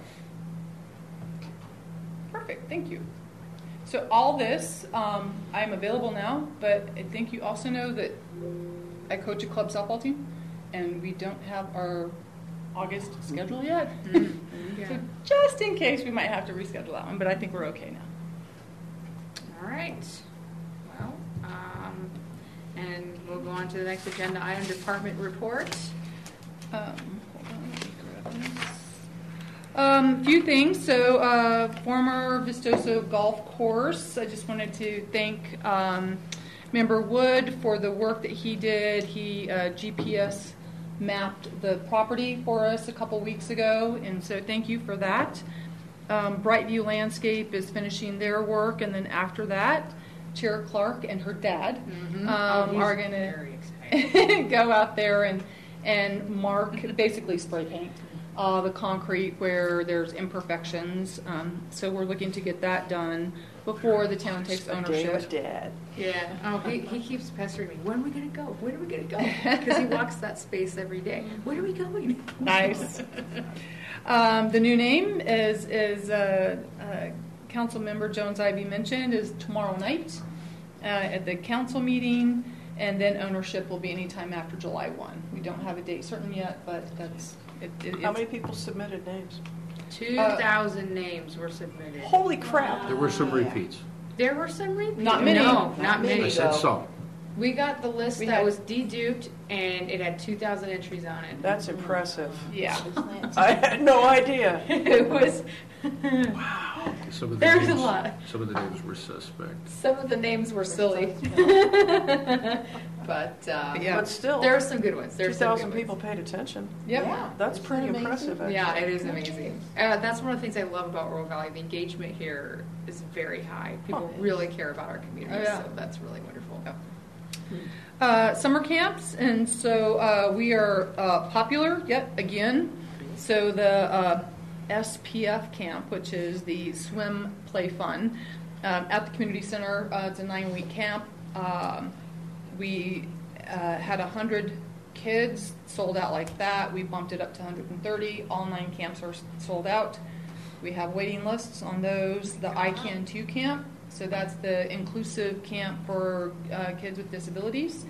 Perfect, thank you. So all this, I'm available now, but I think you also know that I coach a club softball team, and we don't have our August schedule yet. Yeah. So just in case, we might have to reschedule that one, but I think we're okay now. All right. Well, and we'll go on to the next agenda item, department report. Hold on, let me grab this. Few things. So, former Vistoso Golf Course. I just wanted to thank Member Wood for the work that he did. He GPS mapped the property for us a couple weeks ago, and so thank you for that. Brightview Landscape is finishing their work, and then after that, Chair Clark and her dad are going to Very excited. go out there and mark, basically spray paint the concrete where there's imperfections. So we're looking to get that done before the town takes Day ownership. with Dad. Yeah. Oh, he keeps pestering me. When are we going to go? When are we going to go? Because he walks that space every day. When are we going? Nice. The new name is Council Member Jones Ivy mentioned is tomorrow night at the council meeting. And then ownership will be anytime after July 1. We don't have a date certain yet, but that's How many people submitted names? 2,000 names were submitted. Holy crap! There were some repeats. There were some repeats. Not many. No, not many. I said some. We got the list We that had- was deduped, and it had 2,000 entries on it. That's impressive. Yeah. I had no idea. It was. Some of the There's a names, lot. Some of the names were suspect. Some of the names were silly. But Yeah. But still, there are some good ones. There's some 2,000 good people ones. paid attention. Yep. Yeah. That's Isn't pretty that amazing? impressive, actually. Yeah, it is amazing. That's one of the things I love about Oro Valley. The engagement here is very high. People Oh. really care about our community, Oh, yeah. so that's really wonderful. Summer camps, and so we are popular yet again. So the SPF camp, which is the Swim Play Fun, at the community center. It's a 9-week camp. We had 100 kids sold out like that. We bumped it up to 130. All 9 camps are sold out. We have waiting lists on those. The I Can Too camp, so that's the inclusive camp for kids with disabilities.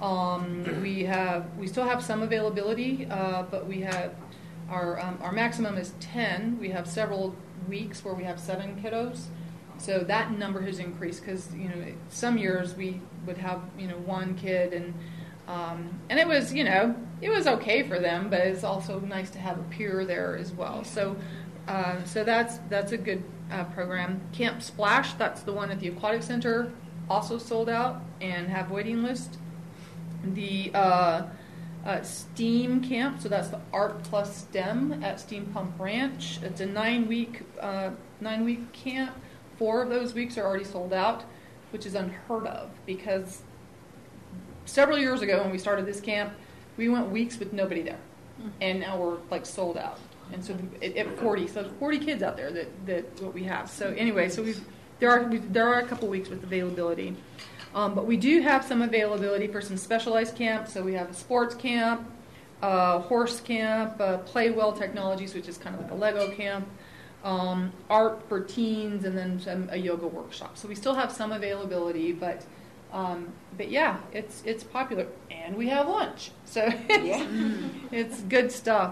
We still have some availability, but we have our maximum is 10. We have several weeks where we have 7 kiddos. So that number has increased because some years we would have 1 kid and it was it was okay for them, but it's also nice to have a peer there as well. So that's a good program. Camp Splash, that's the one at the Aquatic Center, also sold out and have waiting list. The STEAM camp, so that's the Art Plus STEM at Steam Pump Ranch. It's a 9-week camp. 4 of those weeks are already sold out, which is unheard of because several years ago when we started this camp, we went weeks with nobody there, and now we're like sold out. And so at 40, so 40 kids out there that what we have. So anyway, so there are a couple weeks with availability. But we do have some availability for some specialized camps. So we have a sports camp, horse camp, Play Well Technologies, which is kind of like a Lego camp, art for teens, and then a yoga workshop. So we still have some availability, but yeah, it's popular, and we have lunch, so it's good stuff.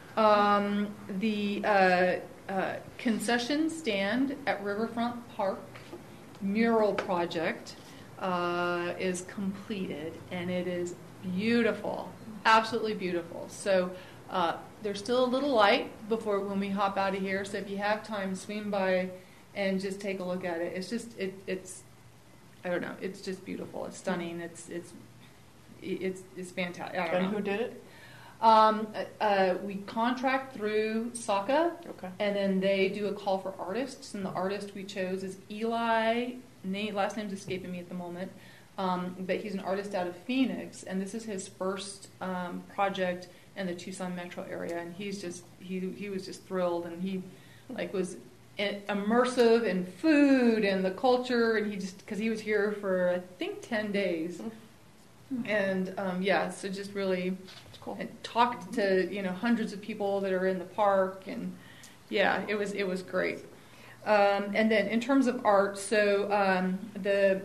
The concession stand at Riverfront Park mural project is completed, and it is beautiful, absolutely beautiful. So there's still a little light before when we hop out of here. So if you have time, swing by and just take a look at it. It's just it's I don't know. It's just beautiful. It's stunning. It's fantastic. I don't And know. who did it? We contract through SACA, Okay. and then they do a call for artists, and the artist we chose is Eli. Last name's escaping me at the moment, but he's an artist out of Phoenix, and this is his first project in the Tucson metro area, and he was just thrilled, and he was immersive in food and the culture, and because he was here for I think 10 days, and so just really. Cool. And talked to hundreds of people that are in the park, and yeah, it was great. And then in terms of art, so the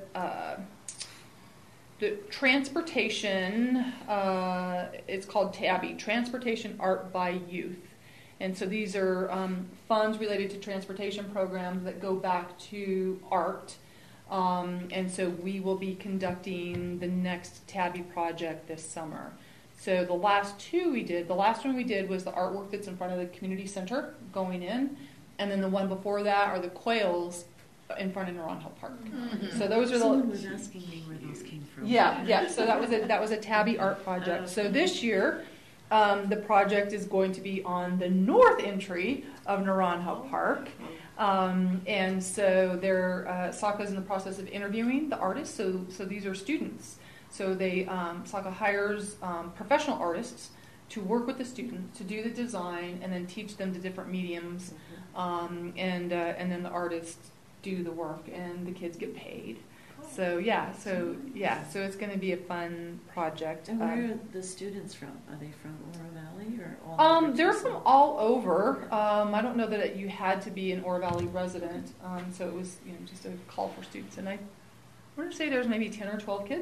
transportation, it's called TABBY, Transportation Art by Youth, and so these are funds related to transportation programs that go back to art. And so we will be conducting the next TABBY project this summer. So the last one we did was the artwork that's in front of the community center going in, and then the one before that are the quails in front of Naranjo Park. Mm-hmm. So those are Someone was asking me where those came from. Yeah. So that was a TABBY art project. So this year, the project is going to be on the north entry of Naranjo Park. And so SACA's in the process of interviewing the artists. So these are students. So SACA hires professional artists to work with the students to do the design and then teach them the different mediums, and then the artists do the work and the kids get paid. So so it's going to be a fun project. And where are the students from? Are they from Oro Valley or all? They're from all over. I don't know that you had to be an Oro Valley resident, so it was just a call for students. And I want to say there's maybe 10 or 12 kids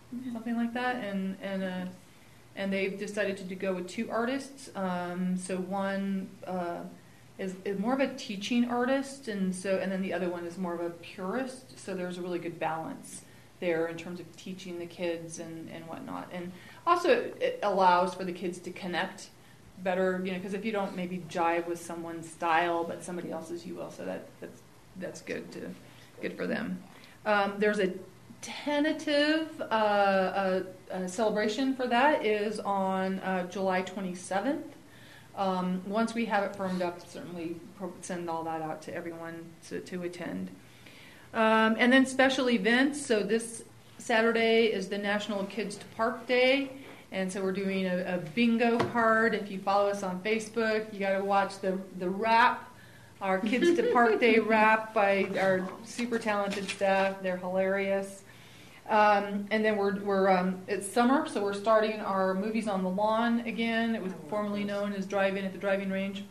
something like that, and they've decided to go with 2 artists. So one is more of a teaching artist, and then the other one is more of a purist. So there's a really good balance there in terms of teaching the kids and whatnot, and also it allows for the kids to connect better, because if you don't maybe jive with someone's style, but somebody else's you will, so that's good for them. There's a tentative celebration for that is on July 27th. Once we have it firmed up, certainly send all that out to everyone to attend. And then special events. So this Saturday is the National Kids to Park Day. And so we're doing a bingo card. If you follow us on Facebook, you got to watch the rap, our Kids to Park Day rap by our super talented staff. They're hilarious. And then we're it's summer, so we're starting our Movies on the Lawn again. It was formerly known as Drive-In at the Driving Range.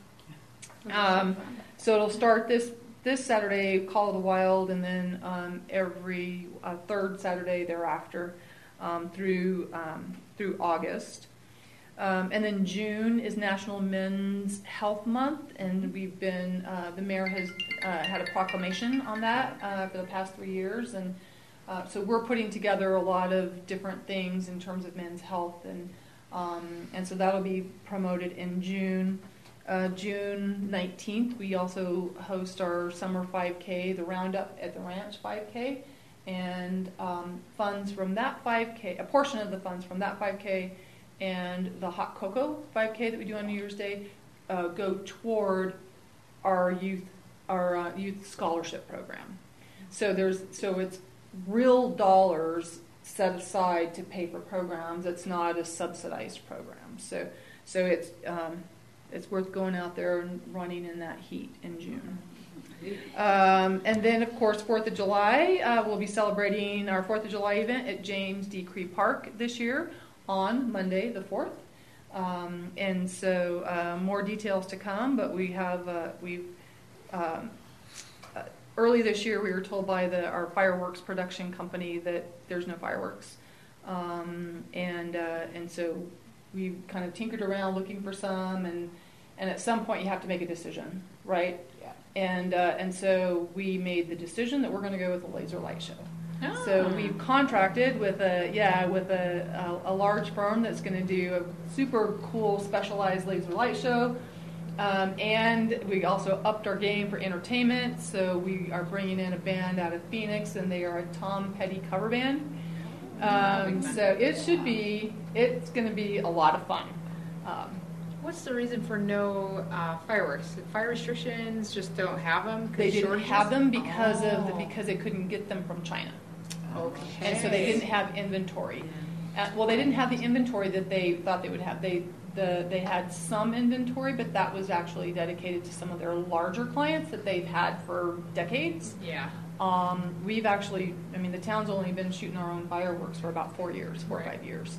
So it'll start this Saturday, Call of the Wild, and then every third Saturday thereafter through August. And then June is National Men's Health Month, and we've been, the mayor has had a proclamation on that for the past 3 years, and so we're putting together a lot of different things in terms of men's health, and so that'll be promoted in June. June 19th, we also host our summer 5K, the Roundup at the Ranch 5K, and funds from that 5K, a portion of the funds from that 5K and the Hot Cocoa 5K that we do on New Year's Day go toward our youth scholarship program. So it's real dollars set aside to pay for programs. It's not a subsidized program. So it's worth going out there and running in that heat in June. And then, of course, 4th of July, we'll be celebrating our 4th of July event at James D. Cree Park this year on Monday the 4th. And so more details to come, but we have, early this year we were told by our fireworks production company that there's no fireworks. And so we kind of tinkered around looking for some, and at some point you have to make a decision, right? Yeah. And so we made the decision that we're going to go with a laser light show. Oh. So we've contracted with a large firm that's going to do a super cool specialized laser light show, and we also upped our game for entertainment. So we are bringing in a band out of Phoenix, and they are a Tom Petty cover band. So it's going to be a lot of fun. What's the reason for no fireworks? Fire restrictions, just don't have them? They didn't have them because they couldn't get them from China. Okay. And so they didn't have inventory. They didn't have the inventory that they thought they would have. They had some inventory, but that was actually dedicated to some of their larger clients that they've had for decades. Yeah. We've actually, the town's only been shooting our own fireworks for about 4 or 5 years.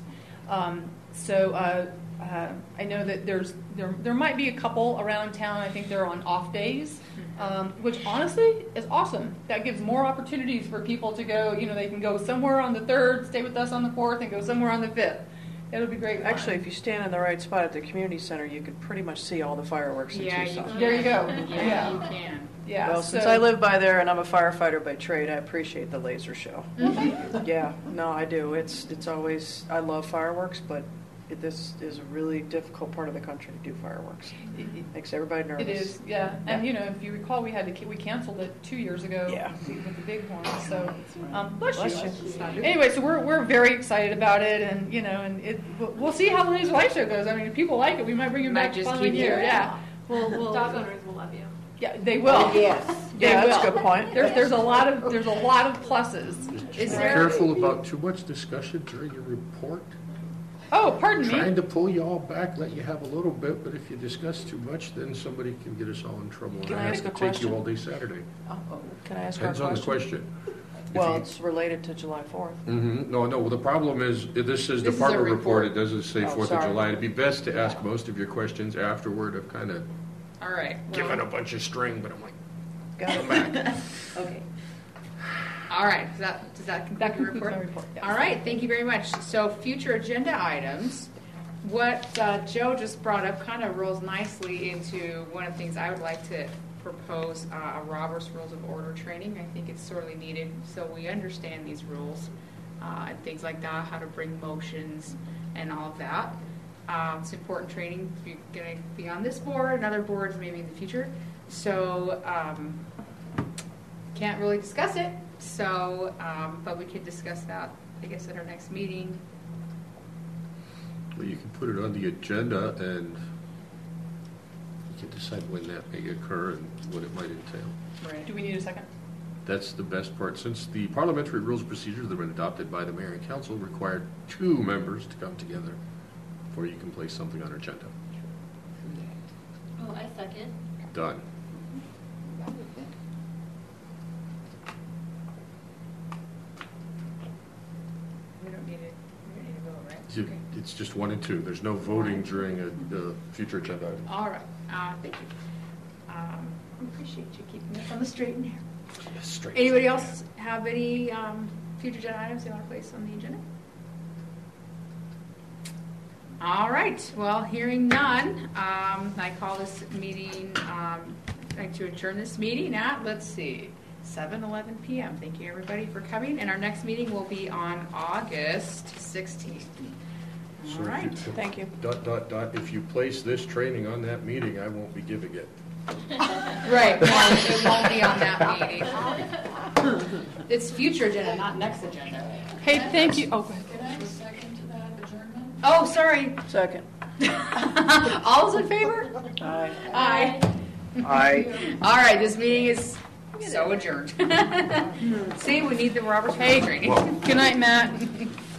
I know that there might be a couple around town. I think they're on off days, which honestly is awesome. That gives more opportunities for people to go. They can go somewhere on the 3rd, stay with us on the 4th, and go somewhere on the 5th. It'll be great fun. Actually, if you stand in the right spot at the community center, you can pretty much see all the fireworks in Tucson. There you go. Yeah, you can. Yeah. Well, since I live by there and I'm a firefighter by trade, I appreciate the laser show. Yeah, no, I do. It's always, I love fireworks, but this is a really difficult part of the country to do fireworks. It makes everybody nervous. It is, yeah. And if you recall, we canceled it 2 years ago. Yeah. With the big one. So, bless you. Anyway, so we're very excited about it, and we'll see how the laser light show goes. If people like it, we might bring them back the following year. Yeah. We'll dog owners will love you. Yeah, they will. Oh, yes. Yeah, that's a good point. There's a lot of pluses. Just be careful about too much discussion during your report. Oh, pardon me. Trying to pull you all back, let you have a little bit, but if you discuss too much, then somebody can get us all in trouble. Can and I have ask to a take question? you all day Saturday. Can I ask Depends her a on the question? question. Well, it's related to July 4th. Mm-hmm. No. Well, the problem is this is This is department a report. report. It doesn't say 4th of sorry. July. It'd be best to ask most of your questions afterward. I've kind of All right. given a bunch of string, but I'm like, Got go it. back. Okay. All right, does that conclude That your concludes report? my report, yes. All right, thank you very much. So future agenda items, what Joe just brought up kind of rolls nicely into one of the things I would like to propose, a Robert's Rules of Order training. I think it's sorely needed, so we understand these rules, and things like that, how to bring motions and all of that. It's important training if you're going to be on this board and other boards maybe in the future. So can't really discuss it. So, but we could discuss that, I guess, at our next meeting. Well, you can put it on the agenda and you can decide when that may occur and what it might entail. Right. Do we need a second? That's the best part. Since the parliamentary rules of procedure that were adopted by the mayor and council required 2 members to come together before you can place something on agenda. Oh, I second. Done. We don't need to vote, right? You- Okay. It's just 1 and 2. There's no voting during a future agenda item. All right. Thank you. I appreciate you keeping us on the straight and narrow. Straight. Anybody else have any future agenda items they want to place on the agenda? All right. Well, hearing none, I call this meeting, I'd like to adjourn this meeting at, let's see, 7:11 p.m. Thank you, everybody, for coming. And our next meeting will be on August 16th. So All if right. Thank you. ... If you place this training on that meeting, I won't be giving it. Right. No, it won't be on that meeting. It's future agenda, not next agenda. Hey, thank you. Oh, go ahead. Can I have a second to that adjournment? Oh, sorry. Second. All's in favor? Aye. Aye. All right, this meeting is so adjourned. See, we need the Robert's Rules training. Good night, Matt.